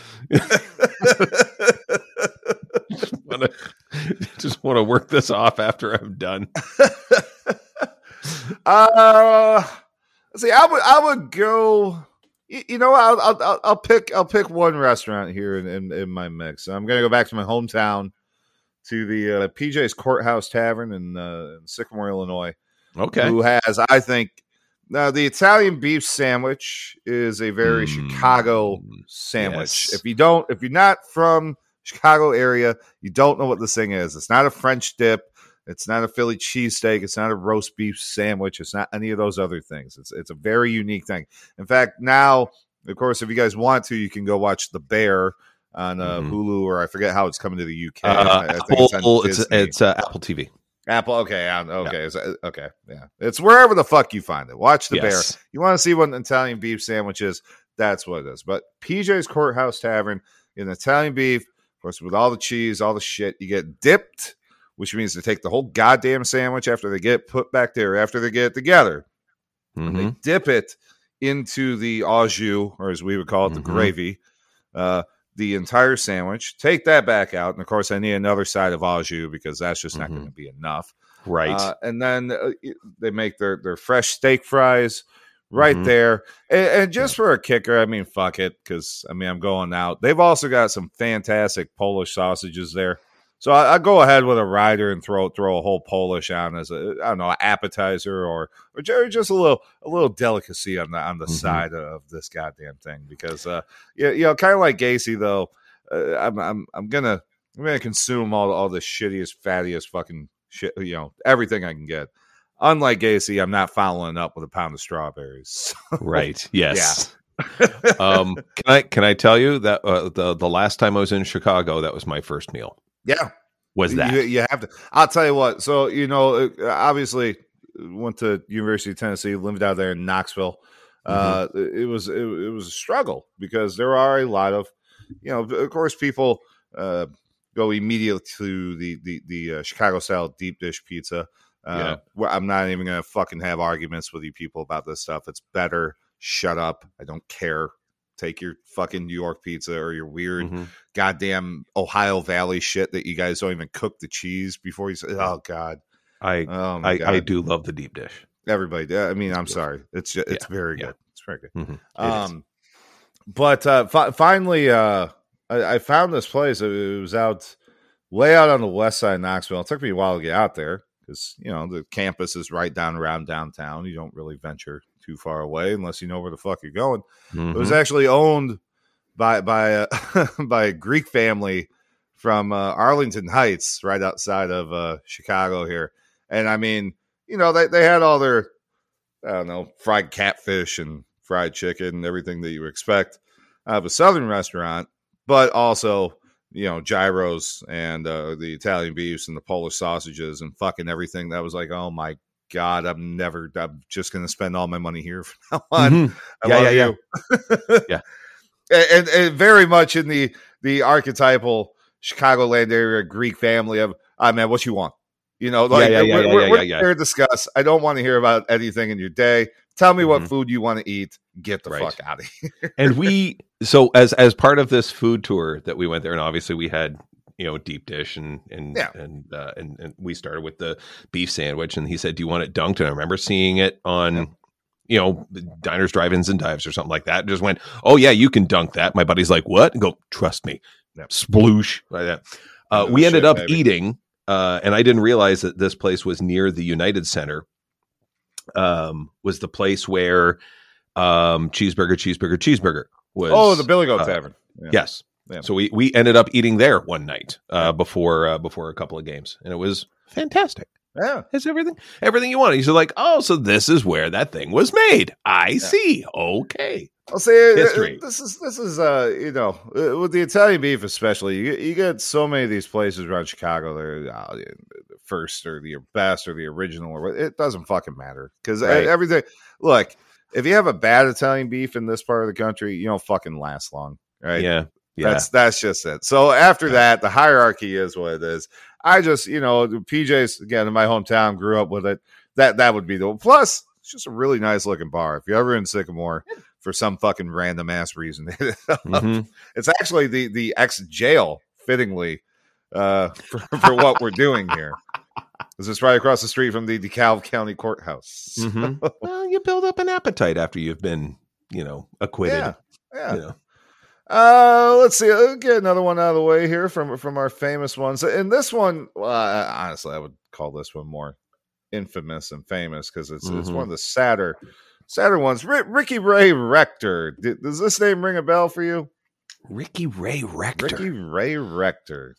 wanna, just want to work this off after I'm done. uh, see, I would, I would go. You, you know, I'll, I'll, I'll, I'll pick, I'll pick one restaurant here in, in, in my mix. I'm gonna go back to my hometown, to the uh, P J's Courthouse Tavern in, uh, in Sycamore, Illinois. Okay. Who has, I think, now the Italian beef sandwich is a very Mm, Chicago sandwich. yes. If you don't, if you're not from Chicago area, you don't know what this thing is. It's not a French dip. It's not a Philly cheesesteak. It's not a roast beef sandwich. It's not any of those other things. It's it's a very unique thing. In fact, now, of course, if you guys want to, you can go watch The Bear on uh, Mhm. Hulu, or I forget how it's coming to the U K. Uh, I, I think it's on Apple, it's Disney. it's uh, Apple T V. Apple. Okay. I- Okay. Is that- okay. Yeah. It's wherever the fuck you find it. Watch The Bear. Yes. You want to see what an Italian beef sandwich is? That's what it is. But P J's Courthouse Tavern, in Italian beef, of course, with all the cheese, all the shit, you get dipped, which means they take the whole goddamn sandwich after they get put back there, after they get it together. Mhm. They dip it into the au jus, or as we would call it, the Mhm. gravy, uh, the entire sandwich. Take that back out. And of course, I need another side of au jus because that's just not Mhm. going to be enough. Right. Uh, and then uh, it- they make their, their fresh steak fries right Mhm. there. And, and just for a kicker, I mean, fuck it, because I mean, I'm going out. They've also got some fantastic Polish sausages there. So I, I go ahead with a rider and throw throw a whole Polish on as a I don't know appetizer or or ju- just a little a little delicacy on the on the Mhm. side of this goddamn thing because uh yeah you know kind of like Gacy though uh, I'm I'm I'm gonna I'm gonna consume all all the shittiest fattiest fucking shit you know everything I can get. Unlike Gacy, I'm not following up with a pound of strawberries. Right. Yes. um, can I can I tell you that uh, the the last time I was in Chicago, that was my first meal. Yeah. Was that? You, you have to. I'll tell you what. So you know, uh, obviously, went to University of Tennessee, lived out there in Knoxville. Uh, it was it, it was a struggle because there are a lot of, you know, of course, people uh, go immediately to the the the uh, Chicago style deep dish pizza. Uh, Yeah. where I'm not even gonna fucking have arguments with you people about this stuff. It's better. Shut up. I don't care. Take your fucking New York pizza or your weird Mhm. goddamn Ohio Valley shit that you guys don't even cook the cheese before you say, oh God. I Oh my I, God. I do love the deep dish. Everybody. I mean, I'm Yeah. sorry. It's just, it's Yeah. very Yeah. good. It's very good. Mhm. It is. Um, but uh, fi- finally, uh, I, I found this place. It, it was out way out on the west side of Knoxville. It took me a while to get out there because you know the campus is right down around downtown. You don't really venture too far away unless you know where the fuck you're going. It was Mhm. actually owned by by a, by a Greek family from uh, Arlington Heights, right outside of uh, Chicago here. And I mean, you know, they they had all their I don't know fried catfish and fried chicken and everything that you expect out of a southern restaurant, but also you know gyros and uh, the Italian beefs and the Polish sausages and fucking everything. That was like, oh my God, I'm never. I'm just gonna spend all my money here from now on. Mhm. I Yeah, love yeah, you. Yeah. and, and, and very much in the the archetypal Chicagoland area Greek family of ah, man, what you want? You know, like yeah, yeah, we're, yeah, we're, yeah, we're yeah, yeah. here to discuss. I don't want to hear about anything in your day. Tell me Mhm. what food you want to eat. Get the Right. fuck out of here. And we, so as as part of this food tour that we went there, and obviously we had, you know, deep dish, and and Yeah. and uh, and and we started with the beef sandwich, and he said, "Do you want it dunked?" And I remember seeing it on, Yeah. you know, diners, drive-ins, and dives or something like that. And just went, "Oh yeah, you can dunk that." My buddy's like, "What?" And go, "Trust me." Yeah. Sploosh like that. Uh, No we ended shit, up baby. eating, uh, and I didn't realize that this place was near the United Center. Um, was the place where um, cheeseburger, cheeseburger, cheeseburger was. Oh, the Billy Goat uh, Tavern. Yeah. Yes. Yeah. So we we ended up eating there one night uh, before uh, before a couple of games, and it was fantastic. Yeah. It's everything everything you want. He's like, oh, so this is where that thing was made. I see. Okay. I'll say History. this is this is uh you know uh, with the Italian beef especially, you you get so many of these places around Chicago. They're uh, the first or the best or the original, or what- it doesn't fucking matter because Right. everything. Look, if you have a bad Italian beef in this part of the country, you don't fucking last long, right? Yeah. Yeah. That's that's just it. So after that, the hierarchy is what it is. I just, you know, P J's again in my hometown, grew up with it. That that would be the plus. It's just a really nice looking bar. If you're ever in Sycamore for some fucking random ass reason, Mhm. it's actually the the ex jail, fittingly, uh, for, for what we're doing here. This is right across the street from the DeKalb County Courthouse. Mhm. Well, you build up an appetite after you've been, you know, acquitted. Yeah, yeah. You know. Uh, let's see. Let's get another one out of the way here from from our famous ones. And this one, well, I, honestly, I would call this one more infamous and famous because it's it's Mhm. one of the sadder sadder ones. R- Ricky Ray Rector. D- does this name ring a bell for you? Ricky Ray Rector. Ricky Ray Rector.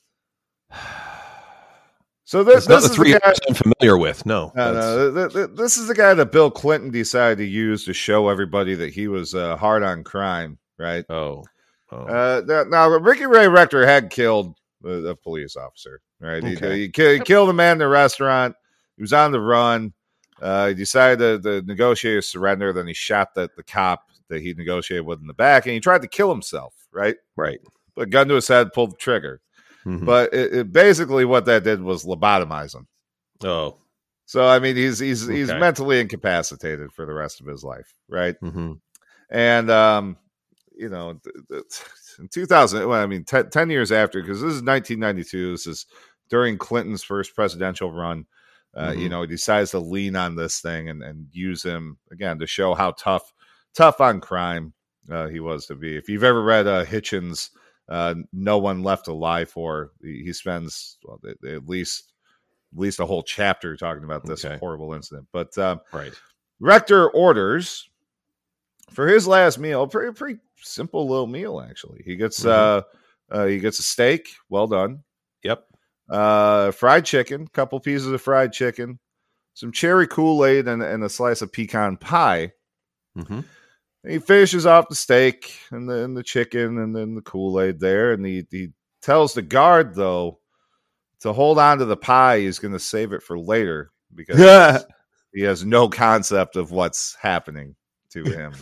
So this, That's not this the is three the guy. I'm familiar with. No. No, that's- no, th- th- this is the guy that Bill Clinton decided to use to show everybody that he was uh, hard on crime, right? Oh. Oh. Uh, now, now, Ricky Ray Rector had killed a, a police officer, right? He, Okay. he, ki- he killed a man in a restaurant. He was on the run. Uh, he decided to, to negotiate a surrender. Then he shot the, the cop that he negotiated with in the back, and he tried to kill himself, right? right. Put a gun to his head, pulled the trigger. Mhm. But it, it basically what that did was lobotomize him. Oh. So I mean, he's he's he's Okay. mentally incapacitated for the rest of his life, right? Mhm. And um, you know, th- th- in two thousand, well, I mean, ten, ten years after, because this is nineteen ninety-two. This is during Clinton's first presidential run. Uh, You Mhm. know, he decides to lean on this thing and and use him again to show how tough tough on crime uh, he was to be. If you've ever read uh, Hitchens' uh, "No One Left Alive For," he, he spends well, at least at least a whole chapter talking about this Okay. horrible incident. But um, Right. Rector orders for his last meal, pretty pretty simple little meal actually. He gets Mhm. uh, uh he gets a steak, well done, Yep. uh fried chicken, couple pieces of fried chicken, some cherry Kool-Aid, and, and a slice of pecan pie. Mhm. He finishes off the steak and the and the chicken and then the Kool-Aid there, and he he tells the guard though to hold on to the pie. He's going to save it for later because he has no concept of what's happening to him.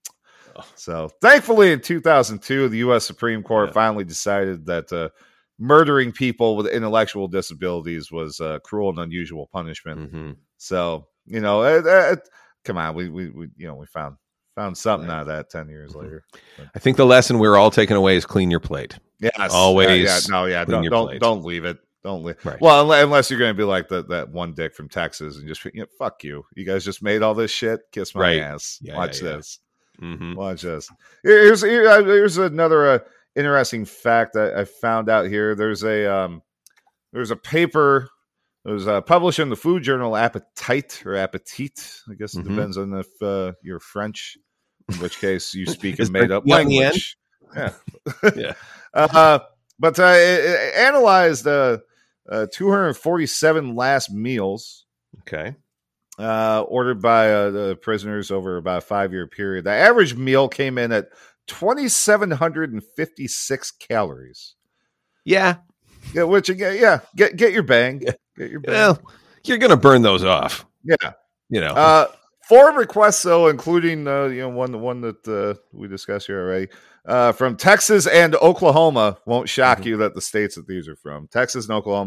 So thankfully in two thousand two, the U S Supreme Court Yeah. finally decided that uh, murdering people with intellectual disabilities was uh, cruel and unusual punishment. Mhm. So, you know, it, it, come on, we, we, we, you know, we found, found something Right. out of that ten years Mhm. later. I think the lesson we're all taking away is clean your plate. Yes. Always Yeah, yeah, no, yeah. clean Don't, your don't, plate. don't leave it. Don't leave. Right. Well, unless, unless you're going to be like the, that one dick from Texas and just, you know, fuck you. You guys just made all this shit. Kiss my Right. ass. Yeah, Watch yeah, yeah. this. Mhm. Watch this. Here's here- uh, here's another uh, interesting fact that I found out here. There's a um, there's a paper that was uh, published in the food journal Appetite or Appetit. I guess it Mhm. depends on if uh, you're French, in which case you speak a Is made up there T on the end? language. Yeah, Yeah. uh, but uh, it, it analyzed uh, uh, two hundred forty-seven last meals Okay. uh, ordered by uh, the prisoners over about a five-year period. The average meal came in at two thousand seven hundred fifty-six calories. Yeah. Yeah, which again, yeah, get get your bang, get your bang. Well, you're going to burn those off. Yeah. You know. Uh, four requests though, including uh, you know one the one that uh, we discussed here already, uh, from Texas and Oklahoma. Won't shock Mhm. you that the states that these are from, Texas and Oklahoma,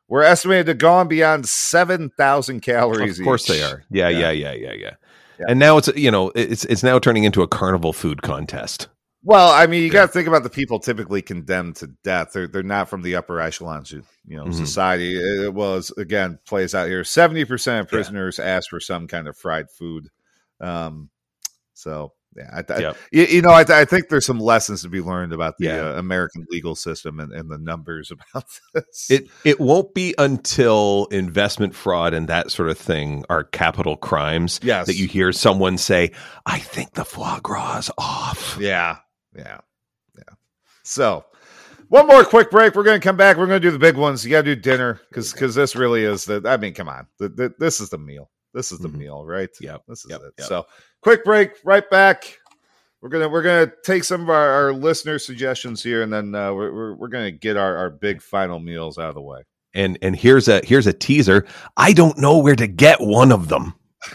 we're estimated to go on beyond seven thousand calories. Of course each. they are. Yeah, yeah, yeah, yeah, yeah, yeah. And now it's, you know, it's it's now turning into a carnival food contest. Well, I mean, you Yeah. got to think about the people typically condemned to death. They're they're not from the upper echelons, of, you know, Mhm. society. It was again plays out here. Seventy percent of prisoners ask for some kind of fried food. Um, so yeah, I, I, Yep. you, you know, I, I think there's some lessons to be learned about the Yeah. uh, American legal system and, and the numbers about this. It it won't be until investment fraud and that sort of thing are capital crimes Yes. that you hear someone say, "I think the foie gras is off." Yeah, yeah, yeah. So, one more quick break. We're going to come back. We're going to do the big ones. You got to do dinner because because this really is the. I mean, come on, the, the, this is the meal. This is the Mhm. meal, right? Yep, This is yep, it. yep. So, quick break. Right back. We're gonna we're gonna take some of our, our listener suggestions here, and then uh, we're we're, we're gonna get our, our big final meals out of the way. And and here's a here's a teaser. I don't know where to get one of them.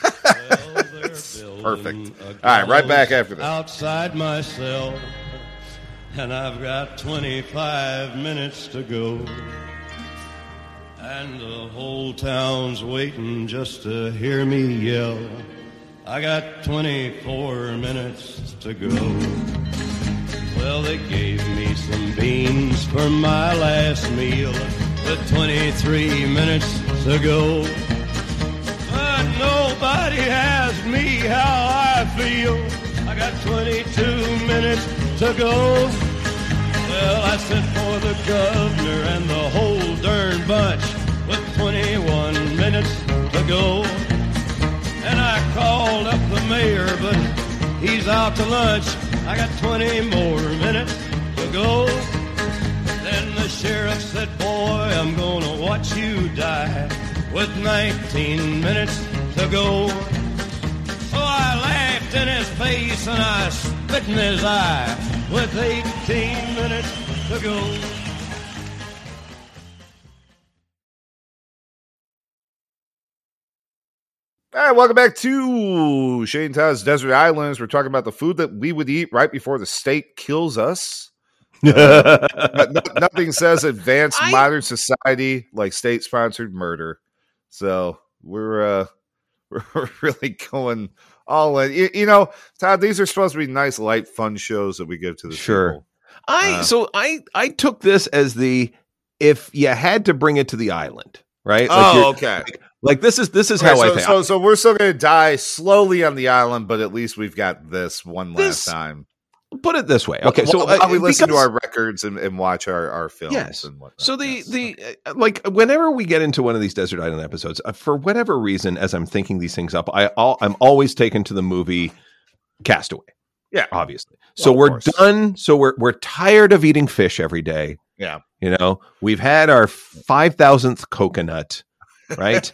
Perfect. All right, right back after this. Outside my cell, and I've got twenty-five minutes to go. And the whole town's waiting just to hear me yell. I got twenty-four minutes to go. Well, they gave me some beans for my last meal with twenty-three minutes to go. But nobody asked me how I feel. I got twenty-two minutes to go. Well, I sent for the governor and the whole darn bunch with twenty-one minutes to go. And I called up the mayor, but he's out to lunch. I got twenty more minutes to go. Then the sheriff said, boy, I'm gonna watch you die with nineteen minutes to go. So I laughed in his face and I spit in his eye with eighteen minutes to go. All right, welcome back to Shane Todd's Desert Islands. We're talking about the food that we would eat right before the state kills us. Uh, no- no- nothing says advanced I- modern society like state-sponsored murder. So we're uh, we're really going all in. You, you know, Todd, these are supposed to be nice, light, fun shows that we give to the Sure. people. I Uh, so I I took this as the if you had to bring it to the island, right? Like Oh, you're- okay. Like this is this is Okay, how I so, think. so, so we're still going to die slowly on the island, but at least we've got this one last This- time. Put it this way. Okay, so while, while uh, we listen to because- our records and, and watch our, our films Yes. and whatnot. So the Yes. the uh, like whenever we get into one of these Desert Island episodes, uh, for whatever reason, as I'm thinking these things up, I all, I'm always taken to the movie Castaway. Yeah. Obviously. So Well, of we're course. done. So we're we're tired of eating fish every day. Yeah. You know, we've had our five thousandth coconut, right?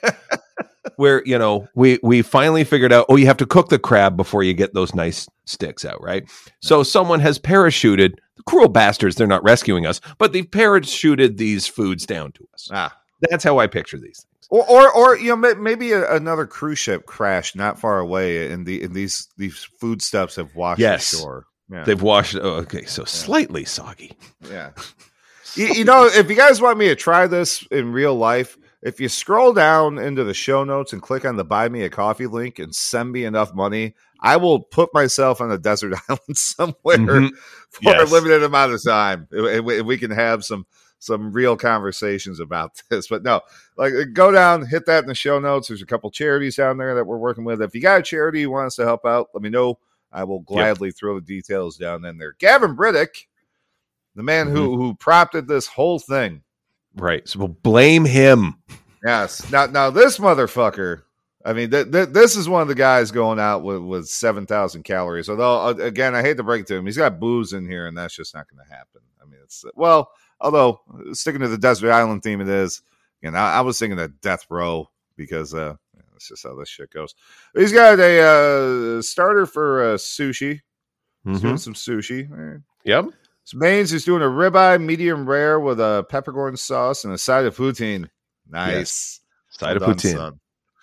Where, you know, we we finally figured out, oh, you have to cook the crab before you get those nice sticks out, right? So someone has parachuted, the cruel bastards, they're not rescuing us, but they've parachuted these foods down to us. Ah. That's how I picture these things. Or, or, or you know, may- maybe a, another cruise ship crashed not far away, and the and these these foodstuffs have washed Yes. ashore. Yeah, They've washed, oh, okay, so slightly soggy. yeah. you, you know, if you guys want me to try this in real life, if you scroll down into the show notes and click on the Buy Me a Coffee link and send me enough money, I will put myself on a desert island somewhere Mhm. for Yes. a limited amount of time. And we, we can have some some real conversations about this. But no, like go down, hit that in the show notes. There's a couple charities down there that we're working with. If you got a charity you want us to help out, let me know. I will gladly throw the details down in there. Gavin Briddick, the man who who prompted this whole thing. Right. So we'll blame him. Yes. Now, now this motherfucker. I mean, th- th- this is one of the guys going out with, with seven thousand calories. Although, uh, again, I hate to break it to him, he's got booze in here, and that's just not going to happen. I mean, it's well, although sticking to the desert island theme, it is. You know, I, I was thinking of Death Row because uh, that's just how this shit goes. He's got a uh, starter for uh, sushi. He's doing Mhm. some sushi. Eh. Yep. Some mains, he's doing a ribeye medium rare with a peppercorn sauce and a side of poutine. Nice. Side Well of done, poutine. son.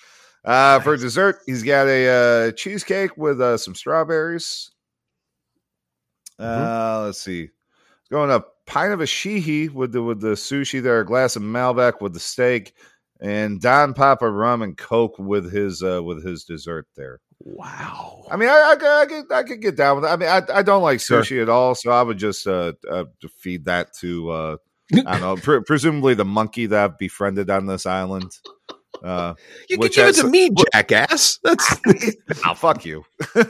Uh, for dessert, he's got a uh, cheesecake with uh, some strawberries. Uh, Mm-hmm. Let's see. Going up pint of Asahi with the with the sushi there, a glass of Malbec with the steak, and Don Papa rum and Coke with his uh, with his dessert there. Wow. I mean, I, I, I could I could get down with it. I mean, I, I don't like sushi Sure. at all, so I would just uh, uh feed that to uh, I don't know, pre- presumably the monkey that I've befriended on this island. Uh, You can which give it has- to me, jackass. That's oh, fuck you.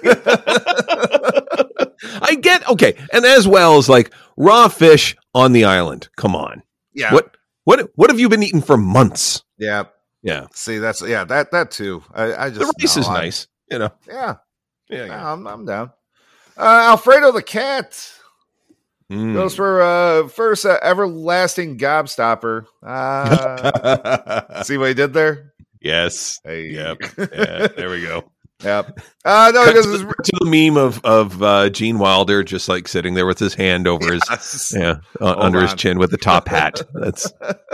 I get okay, and as well as like raw fish on the island. Come on, Yeah. what what what have you been eating for months? Yeah. Yeah, See, that's yeah, that that too. I, I just the rice no, is I- nice. You know, Yeah, yeah. yeah, yeah. I'm, I'm down. Uh, Alfredo the cat Mm. goes for uh, first uh, everlasting gobstopper. Uh, see what he did there? Yes. Hey. Yep. Yeah, there we go. Yep. Uh, no, Cut because to, it's the, to the meme of of uh, Gene Wilder just like sitting there with his hand over his Yes. yeah uh, under his on. chin with the top hat. That's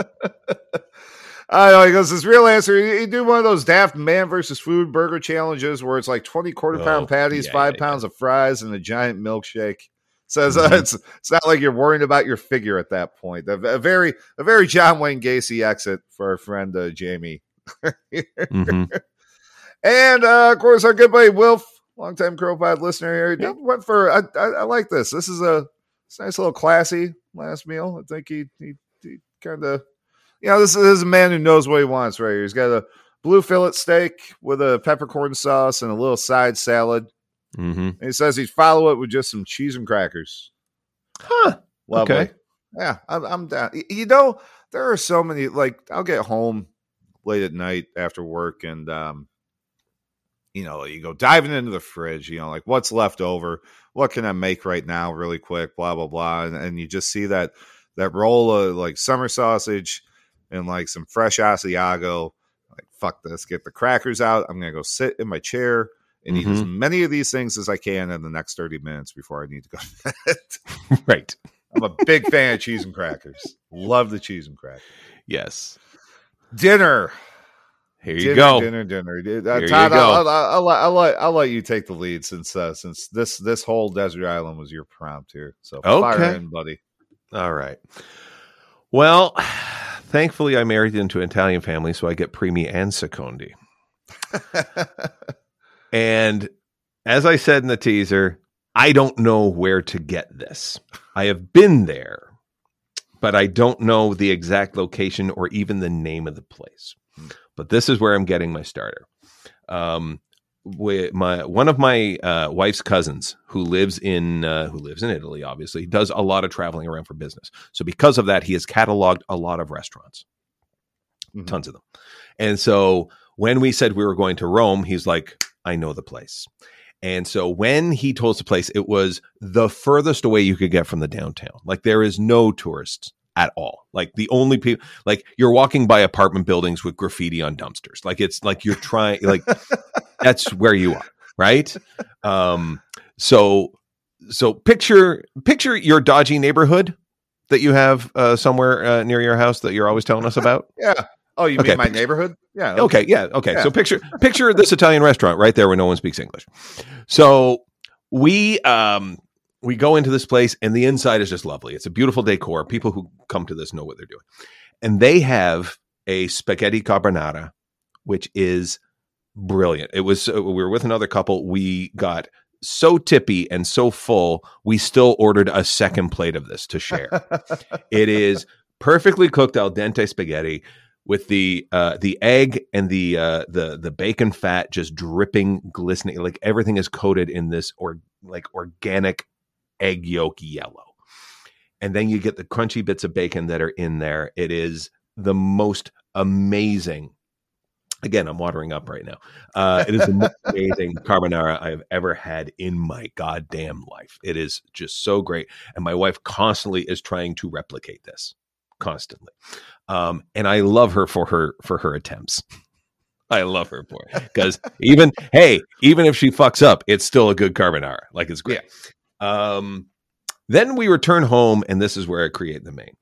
I know, he goes, his real answer, he, he do one of those daft man versus food burger challenges where it's like twenty quarter pound Oh, patties, yeah, five yeah, pounds of fries, and a giant milkshake. Says Mhm. uh, it's it's not like you're worrying about your figure at that point. A, a very a very John Wayne Gacy exit for our friend uh, Jamie. mhm. And uh, of course, our good buddy Wilf, longtime CrowPod listener here, he Yep. went for. I, I, I like this. This is a, it's a nice little classy last meal. I think he he, he kind of, you know, this is, this is a man who knows what he wants right here. He's got a blue fillet steak with a peppercorn sauce and a little side salad. Mhm. And he says he'd follow it with just some cheese and crackers. Huh. Lovely. Okay. Yeah, I'm, I'm down. Y- You know, there are so many. Like, I'll get home late at night after work, and um, you know, you go diving into the fridge. You know, like what's left over? What can I make right now, really quick? Blah blah blah, and, and you just see that that roll of like summer sausage and like some fresh Asiago. Like, fuck this. Get the crackers out. I'm gonna go sit in my chair and eat as many of these things as I can in the next thirty minutes before I need to go to bed. Right. I'm a big fan of cheese and crackers. Love the cheese and crackers. Yes. Dinner. Here you dinner, go. Dinner, dinner. Uh, Here you Todd, go. I'll, I'll, I'll, I'll, let, I'll let you take the lead since uh, since this this whole desert island was your prompt here. So fire Okay. in, buddy. All right. Well, thankfully I married into an Italian family, so I get primi and secondi. And as I said in the teaser, I don't know where to get this. I have been there, but I don't know the exact location or even the name of the place. But this is where I'm getting my starter. Um, with my one of my uh, wife's cousins who lives in uh, who lives in Italy, obviously does a lot of traveling around for business. So because of that, he has cataloged a lot of restaurants, Mhm. tons of them. And so when we said we were going to Rome, he's like, "I know the place." And so when he told us the place, it was the furthest away you could get from the downtown. Like there is no tourists at all. Like the only people, like you're walking by apartment buildings with graffiti on dumpsters. Like it's like you're trying, like that's where you are, right? Um, so, so picture picture your dodgy neighborhood that you have uh, somewhere uh, near your house that you're always telling us about. Yeah. Oh, you Okay. mean my neighborhood? Yeah. Okay, yeah, okay. Yeah. So picture picture this Italian restaurant right there where no one speaks English. So we um we go into this place and the inside is just lovely. It's a beautiful decor. People who come to this know what they're doing. And they have a spaghetti carbonara, which is brilliant. It was uh, we were with another couple. We got so tippy and so full, we still ordered a second plate of this to share. It is perfectly cooked al dente spaghetti with the uh, the egg and the uh, the the bacon fat just dripping, glistening, like everything is coated in this or like organic egg yolk yellow, and then you get the crunchy bits of bacon that are in there. It is the most amazing. Again, I'm watering up right now. Uh, it is the most amazing carbonara I've ever had in my goddamn life. It is just so great, and my wife constantly is trying to replicate this. Constantly, um, and I love her for her for her attempts. I love her for it because even hey, even if she fucks up, it's still a good carbonara. Like it's great. Um, then we return home, and this is where I create the main.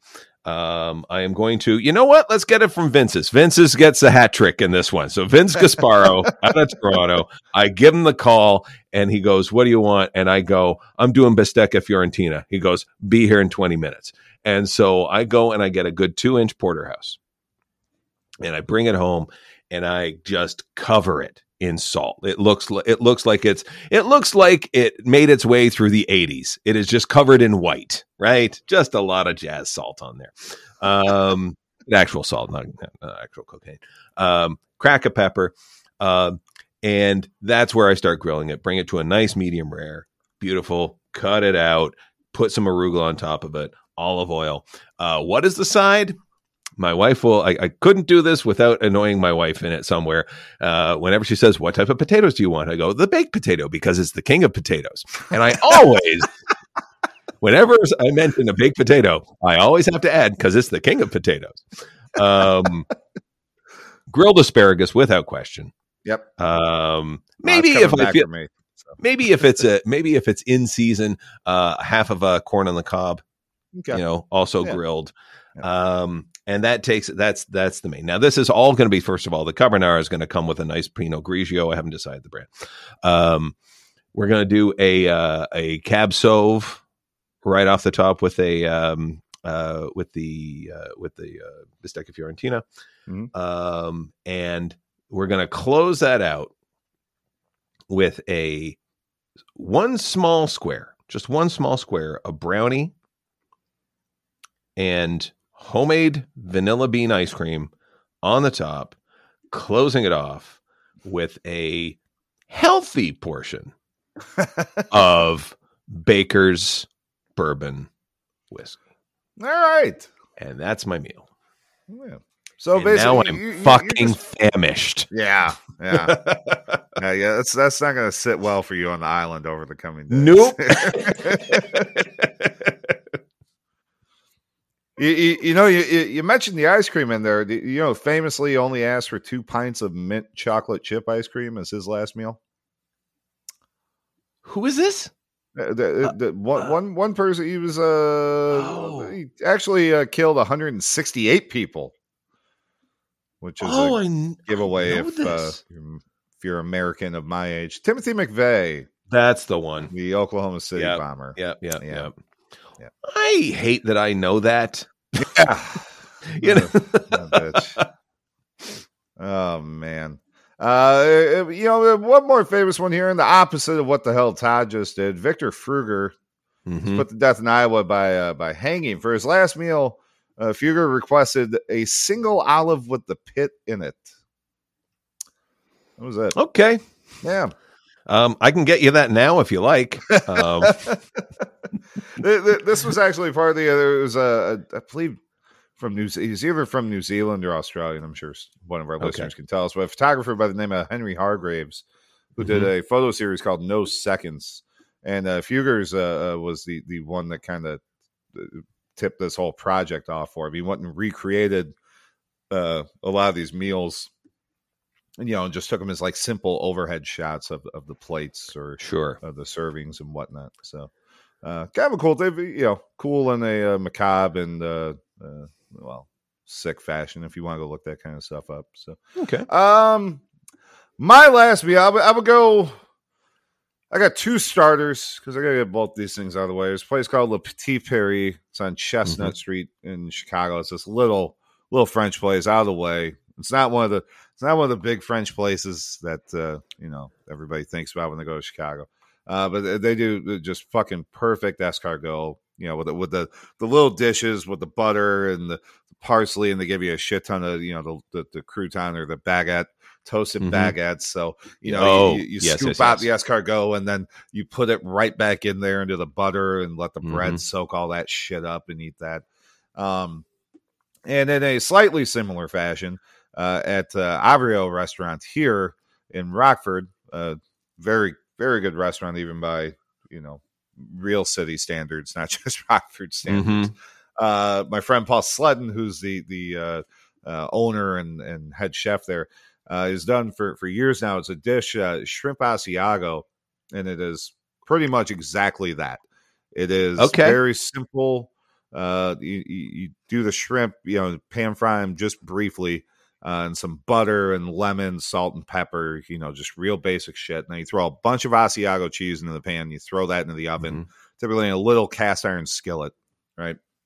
Um, I am going to, you know what? Let's get it from Vince's. Vince's gets a hat trick in this one. So Vince Gasparo out of Toronto. I give him the call, and he goes, "What do you want?" And I go, "I'm doing bistecca Fiorentina." He goes, "Be here in twenty minutes." And so I go and I get a good two inch porterhouse and I bring it home and I just cover it in salt. It looks like it looks like it's it looks like it made its way through the eighties. It is just covered in white, right? Just a lot of jazz salt on there. Um, actual salt, not, not actual cocaine. Um, crack a pepper, um, and that's where I start grilling it. Bring it to a nice medium rare, beautiful. Cut it out. Put some arugula on top of it. Olive oil. Uh, what is the side? My wife will, I, I couldn't do this without annoying my wife in it somewhere. Uh, whenever she says, what type of potatoes do you want? I go, the baked potato, because it's the king of potatoes. And I always, whenever I mention a baked potato, I always have to add, because it's the king of potatoes. Um, grilled asparagus, without question. Yep. Um, Uh, maybe it's coming if I back feel, for me, so. maybe if it's a, maybe if it's in season, uh, half of a corn on the cob, Okay. you know, also Yeah. grilled. Yeah. Um, and that takes, that's, that's the main. Now this is all going to be, first of all, the carbonara is going to come with a nice Pinot Grigio. I haven't decided the brand. Um, we're going to do a, uh, a cab sauv right off the top with a, um, uh, with the, uh, with the, uh, bistecca fiorentina. Mhm. Um, and we're going to close that out with a one small square, just one small square of brownie and homemade vanilla bean ice cream on the top, closing it off with a healthy portion of Baker's bourbon whiskey. All right. And that's my meal. Yeah. So And basically, now I'm you- you- you fucking just- famished. yeah, yeah, yeah, yeah. That's that's not going to sit well for you on the island over the coming days. Nope. you, you, you know, you you mentioned the ice cream in there. You know, famously only asked for two pints of mint chocolate chip ice cream as his last meal. Who is this? Uh, the, the, one, uh, one, one person, he was uh, Oh. he actually uh, killed one hundred sixty-eight people, which is Oh, a I kn- giveaway I know if uh, this. you're, if you're American of my age. Timothy McVeigh, That's the one. the Oklahoma City Yep. bomber. Yeah, yeah, Yeah. yeah. Yeah. I hate that I know that. Yeah. You know? That bitch. Oh man. Uh, you know, one more famous one here, and the opposite of what the hell Todd just did. Victor Fruger was Mhm. put to death in Iowa by uh, by hanging for his last meal. Uh, Fruger requested a single olive with the pit in it. That was it. Okay. Yeah. Um, I can get you that now if you like. Um, Th- th- this was actually part of the other. It was uh, I believe from New. He's either from New Zealand or Australian. I'm sure one of our Okay. listeners can tell us. But a photographer by the name of Henry Hargraves, who did a photo series called No Seconds, and uh, Fugers uh, uh, was the the one that kind of tipped this whole project off for him. He went and recreated uh, a lot of these meals. And, you know, just took them as like simple overhead shots of, of the plates or sure. of the servings and whatnot. So, uh, kind of a cool thing, you know, cool in a uh, macabre and, uh, uh, well, sick fashion if you want to go look that kind of stuff up. So, Okay. um, my last meal, I would, I would go. I got two starters because I got to get both these things out of the way. There's a place called Le Petit Paris. It's on Chestnut Street in Chicago. It's this little little French place out of the way. It's not one of the it's not one of the big French places that uh, you know everybody thinks about when they go to Chicago. Uh, but they do just fucking perfect escargot. You know, with the, with the the little dishes with the butter and the parsley, and they give you a shit ton of you know the the, the crouton or the baguette. Toasted Mhm. baguettes, so you know Oh, you, you, you yes, scoop yes, out yes. the escargot and then you put it right back in there into the butter and let the bread Mhm. soak all that shit up and eat that. Um, and in a slightly similar fashion, uh, at uh, Avrio restaurant here in Rockford, uh, very very good restaurant even by you know real city standards, not just Rockford standards. Mhm. Uh, my friend Paul Sledden, who's the the uh, uh, owner and, and head chef there, uh, is done for, for years now. It's a dish, uh, shrimp Asiago, and it is pretty much exactly that. It is Okay. very simple. Uh, you, you, you do the shrimp, you know, pan fry them just briefly, uh, and some butter and lemon, salt and pepper, you know, just real basic shit. And then you throw a bunch of Asiago cheese into the pan. You throw that into the oven, Mhm. typically in a little cast iron skillet, right?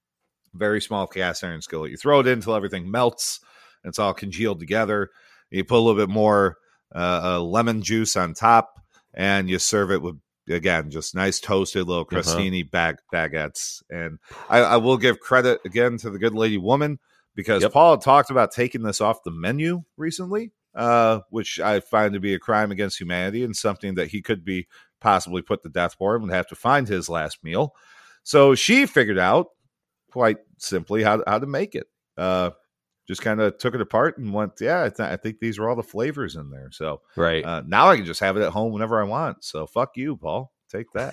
Very small cast iron skillet. You throw it in until everything melts. And it's all congealed together. You put a little bit more uh, uh, lemon juice on top, and you serve it with, again, just nice toasted little crostini uh-huh. bag baguettes. And I, I will give credit again to the good lady woman, because yep. Paul talked about taking this off the menu recently, uh, which I find to be a crime against humanity and something that he could be possibly put to death for and would have to find his last meal. So she figured out quite simply how, how to make it. Uh, just kind of took it apart and went, yeah, I, th- I think these are all the flavors in there. So right uh, now I can just have it at home whenever I want. So fuck you, Paul. Take that.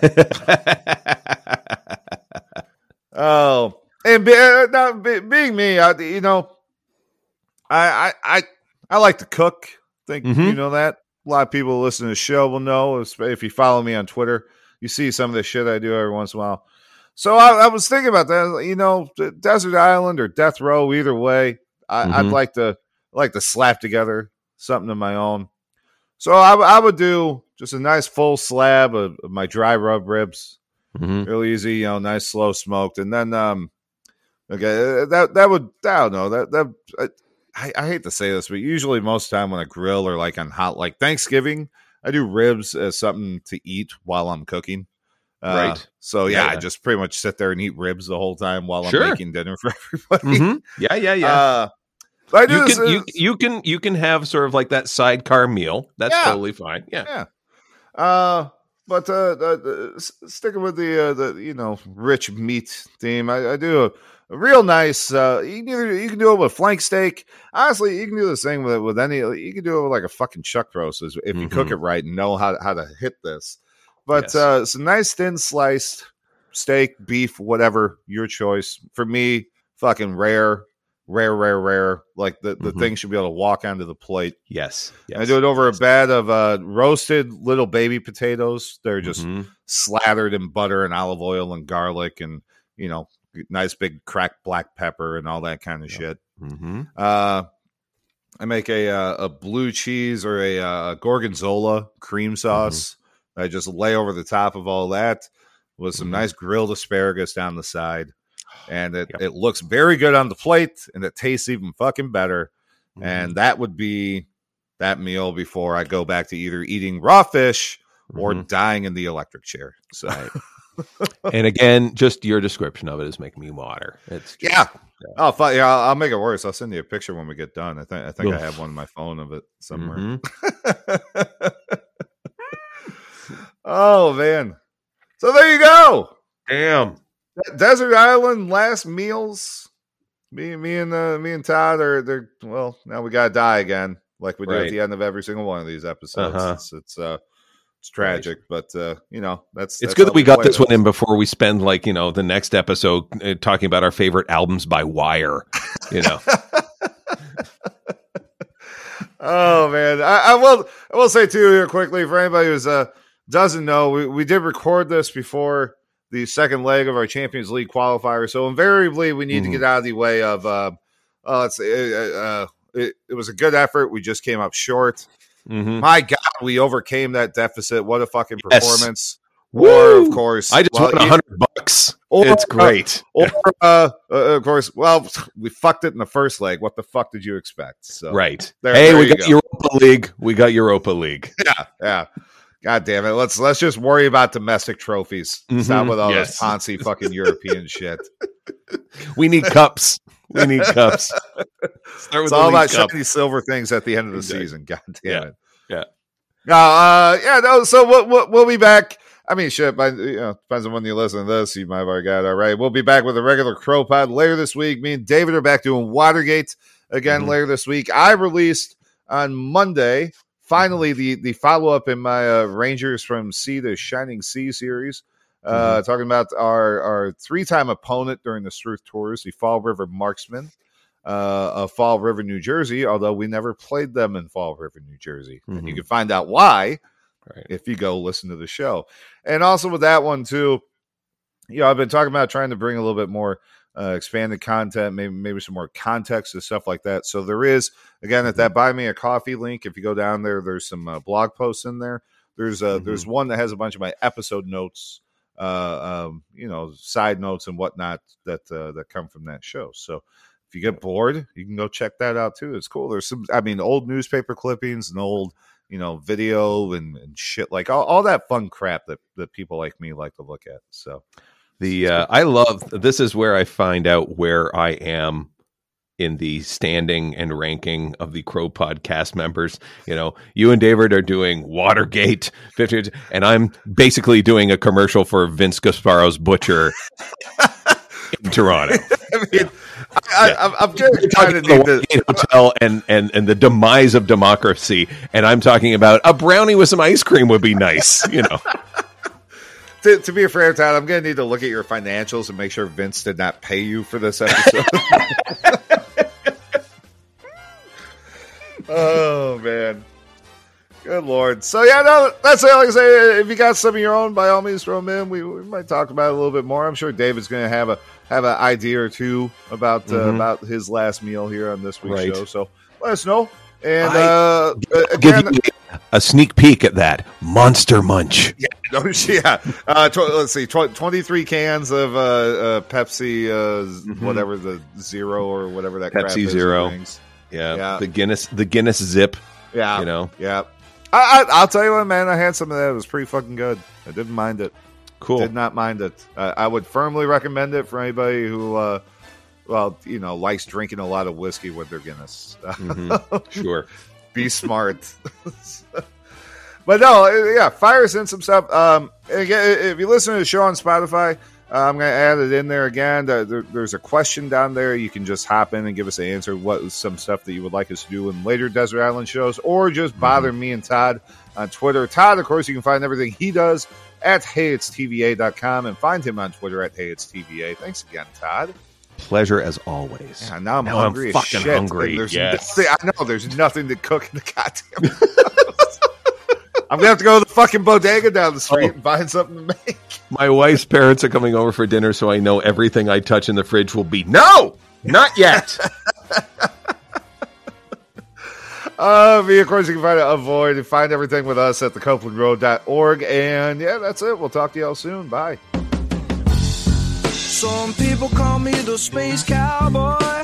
Oh, and be, uh, now, be, being me, I, you know, I, I I I like to cook. I think mm-hmm. you know that. A lot of people listening to the show will know. If you follow me on Twitter, you see some of the shit I do every once in a while. So I, I was thinking about that. You know, Desert Island or Death Row, either way, I, mm-hmm. I'd like to like to slap together something of my own. So I, I would do just a nice full slab of, of my dry rub ribs, mm-hmm. real easy, you know, nice slow smoked, and then um, okay, that that would I don't know that that I, I hate to say this, but usually most of the time when I grill or like on hot like Thanksgiving, I do ribs as something to eat while I'm cooking. Uh, right. So yeah, yeah, I just pretty much sit there and eat ribs the whole time while I'm sure. making dinner for everybody. Mm-hmm. Yeah, yeah, yeah. Uh, but I do you this, can uh, you you can you can have sort of like that sidecar meal. That's yeah. totally fine. Yeah. Yeah. Uh, but uh, uh, uh, sticking with the uh, the you know rich meat theme, I, I do a, a real nice. Uh, you can either, you can do it with flank steak. Honestly, you can do this thing with with any. You can do it with like a fucking chuck roast if you mm-hmm. cook it right and know how how to hit this. But yes. uh, some nice thin sliced steak, beef, whatever your choice. For me, fucking rare, rare, rare, rare. Like the, the mm-hmm. thing should be able to walk onto the plate. Yes. yes. I do it over yes. a bed of uh, roasted little baby potatoes. They're just mm-hmm. slathered in butter and olive oil and garlic and, you know, nice big cracked black pepper and all that kind of yep. shit. Mm-hmm. Uh, I make a uh, a blue cheese or a uh, gorgonzola cream sauce. Mm-hmm. I just lay over the top of all that with some mm-hmm. nice grilled asparagus down the side. And it, yep. it looks very good on the plate, and it tastes even fucking better. Mm-hmm. And that would be that meal before I go back to either eating raw fish or mm-hmm. dying in the electric chair. So, right. And again, just your description of it is making me water. It's just, yeah. yeah. Oh, fuck, yeah. I'll, I'll make it worse. I'll send you a picture when we get done. I think I think Oof. I have one on my phone of it somewhere. Mm-hmm. Oh man! So there you go. Damn. Desert Island last meals. Me, me and uh, me and Todd are they're well. Now we gotta die again, like we do right. at the end of every single one of these episodes. Uh-huh. It's it's uh it's tragic, right. but uh, you know that's. It's that's good that we got this it. one in before we spend like you know the next episode uh, talking about our favorite albums by Wire. You know. Oh man, I, I will I will say too here quickly for anybody who's uh. doesn't know, we, we did record this before the second leg of our Champions League qualifier, so invariably we need mm-hmm. to get out of the way of uh, uh, let's say, uh, uh, it, it was a good effort. We just came up short. Mm-hmm. My God, we overcame that deficit. What a fucking performance. Yes. Or, of course, I just well, won a hundred bucks. Or, it's great. Uh, or, uh, uh, of course, well, we fucked it in the first leg. What the fuck did you expect? So, right. There, hey, there we got go. Europa League. We got Europa League. Yeah, yeah. God damn it. Let's let's just worry about domestic trophies. Mm-hmm. Stop with all yes. this Ponzi fucking European shit. We need cups. We need cups. Start with it's all about cup. shiny silver things at the end of the exactly. season. God damn yeah. it. Yeah. No, uh, yeah, no, so we'll, we'll, we'll be back. I mean, shit, by, you know, depends on when you listen to this. You might have already got it all right. We'll be back with a regular Crow Pod later this week. Me and David are back doing Watergate again mm-hmm. later this week. I released on Monday finally the the follow-up in my uh, Rangers from Sea to Shining Sea series, uh, mm-hmm. talking about our, our three-time opponent during the Struth Tours, the Fall River Marksmen uh, of Fall River, New Jersey, although we never played them in Fall River, New Jersey. Mm-hmm. And you can find out why right. if you go listen to the show. And also with that one, too, you know, I've been talking about trying to bring a little bit more Uh, expanded content, maybe maybe some more context and stuff like that. So there is, again, at that Buy Me a Coffee link, if you go down there, there's some uh, blog posts in there. There's uh, mm-hmm. there's one that has a bunch of my episode notes uh, um, you know, side notes and whatnot that uh, that come from that show. So if you get bored, you can go check that out too. It's cool. There's some, I mean, old newspaper clippings and old, you know, video and, and shit, like all, all that fun crap that, that people like me like to look at. So the uh, I love, this is where I find out where I am in the standing and ranking of the Crow podcast members. You know, you and David are doing Watergate fifty, and I'm basically doing a commercial for Vince Gasparo's Butcher in Toronto. I mean, I, Yeah. I, I'm getting talking kind of about the need Watergate to. Hotel and, and, and the demise of democracy, and I'm talking about a brownie with some ice cream would be nice, you know. To, to be fair, Todd, I'm going to need to look at your financials and make sure Vince did not pay you for this episode. Oh, man. Good Lord. So, yeah, no, that's it. Like I say, if you got some of your own, by all means, throw them in. We, we might talk about it a little bit more. I'm sure David's going to have a have an idea or two about uh, Mhm. about his last meal here on this week's Right. show. So, let us know. And I- uh, Give again, you a sneak peek at that Monster Munch. no, yeah. Uh, tw- let's see, tw- twenty-three cans of uh, uh, Pepsi, uh, Mhm. whatever the zero or whatever that crap Pepsi is, Zero. things. Yeah, Yeah. the Guinness, the Guinness Zip. Yeah, You know, yeah. I, I, I'll tell you what, man. I had some of that. It was pretty fucking good. I didn't mind it. cool. Did not mind it. Uh, I would firmly recommend it for anybody who, uh, well, you know, likes drinking a lot of whiskey with their Guinness. Mhm. Sure. Be smart. But no, yeah, fire us in some stuff. Um, again, if you listen to the show on Spotify, uh, I'm going to add it in there again. Uh, there, there's a question down there. You can just hop in and give us an answer. What was some stuff that you would like us to do in later Desert Island shows, or just bother me and Todd on Twitter. Todd, of course, you can find everything he does at hey it's T V A dot com and find him on Twitter at hey it's T V A. Thanks again, Todd. Pleasure as always. Yeah, now I'm Now I'm hungry as fucking shit. hungry, And There's yes. nothing, I know there's nothing to cook in the goddamn house. I'm gonna have to go to the fucking bodega down the street Oh. and find something to make. My wife's parents are coming over for dinner, so I know everything I touch in the fridge will be no, not yet. Uh, me, of course, you can find it Avoid and find everything with us at the copeland road dot org. And yeah, that's it. We'll talk to y'all soon. Bye. Some people call me the space cowboy.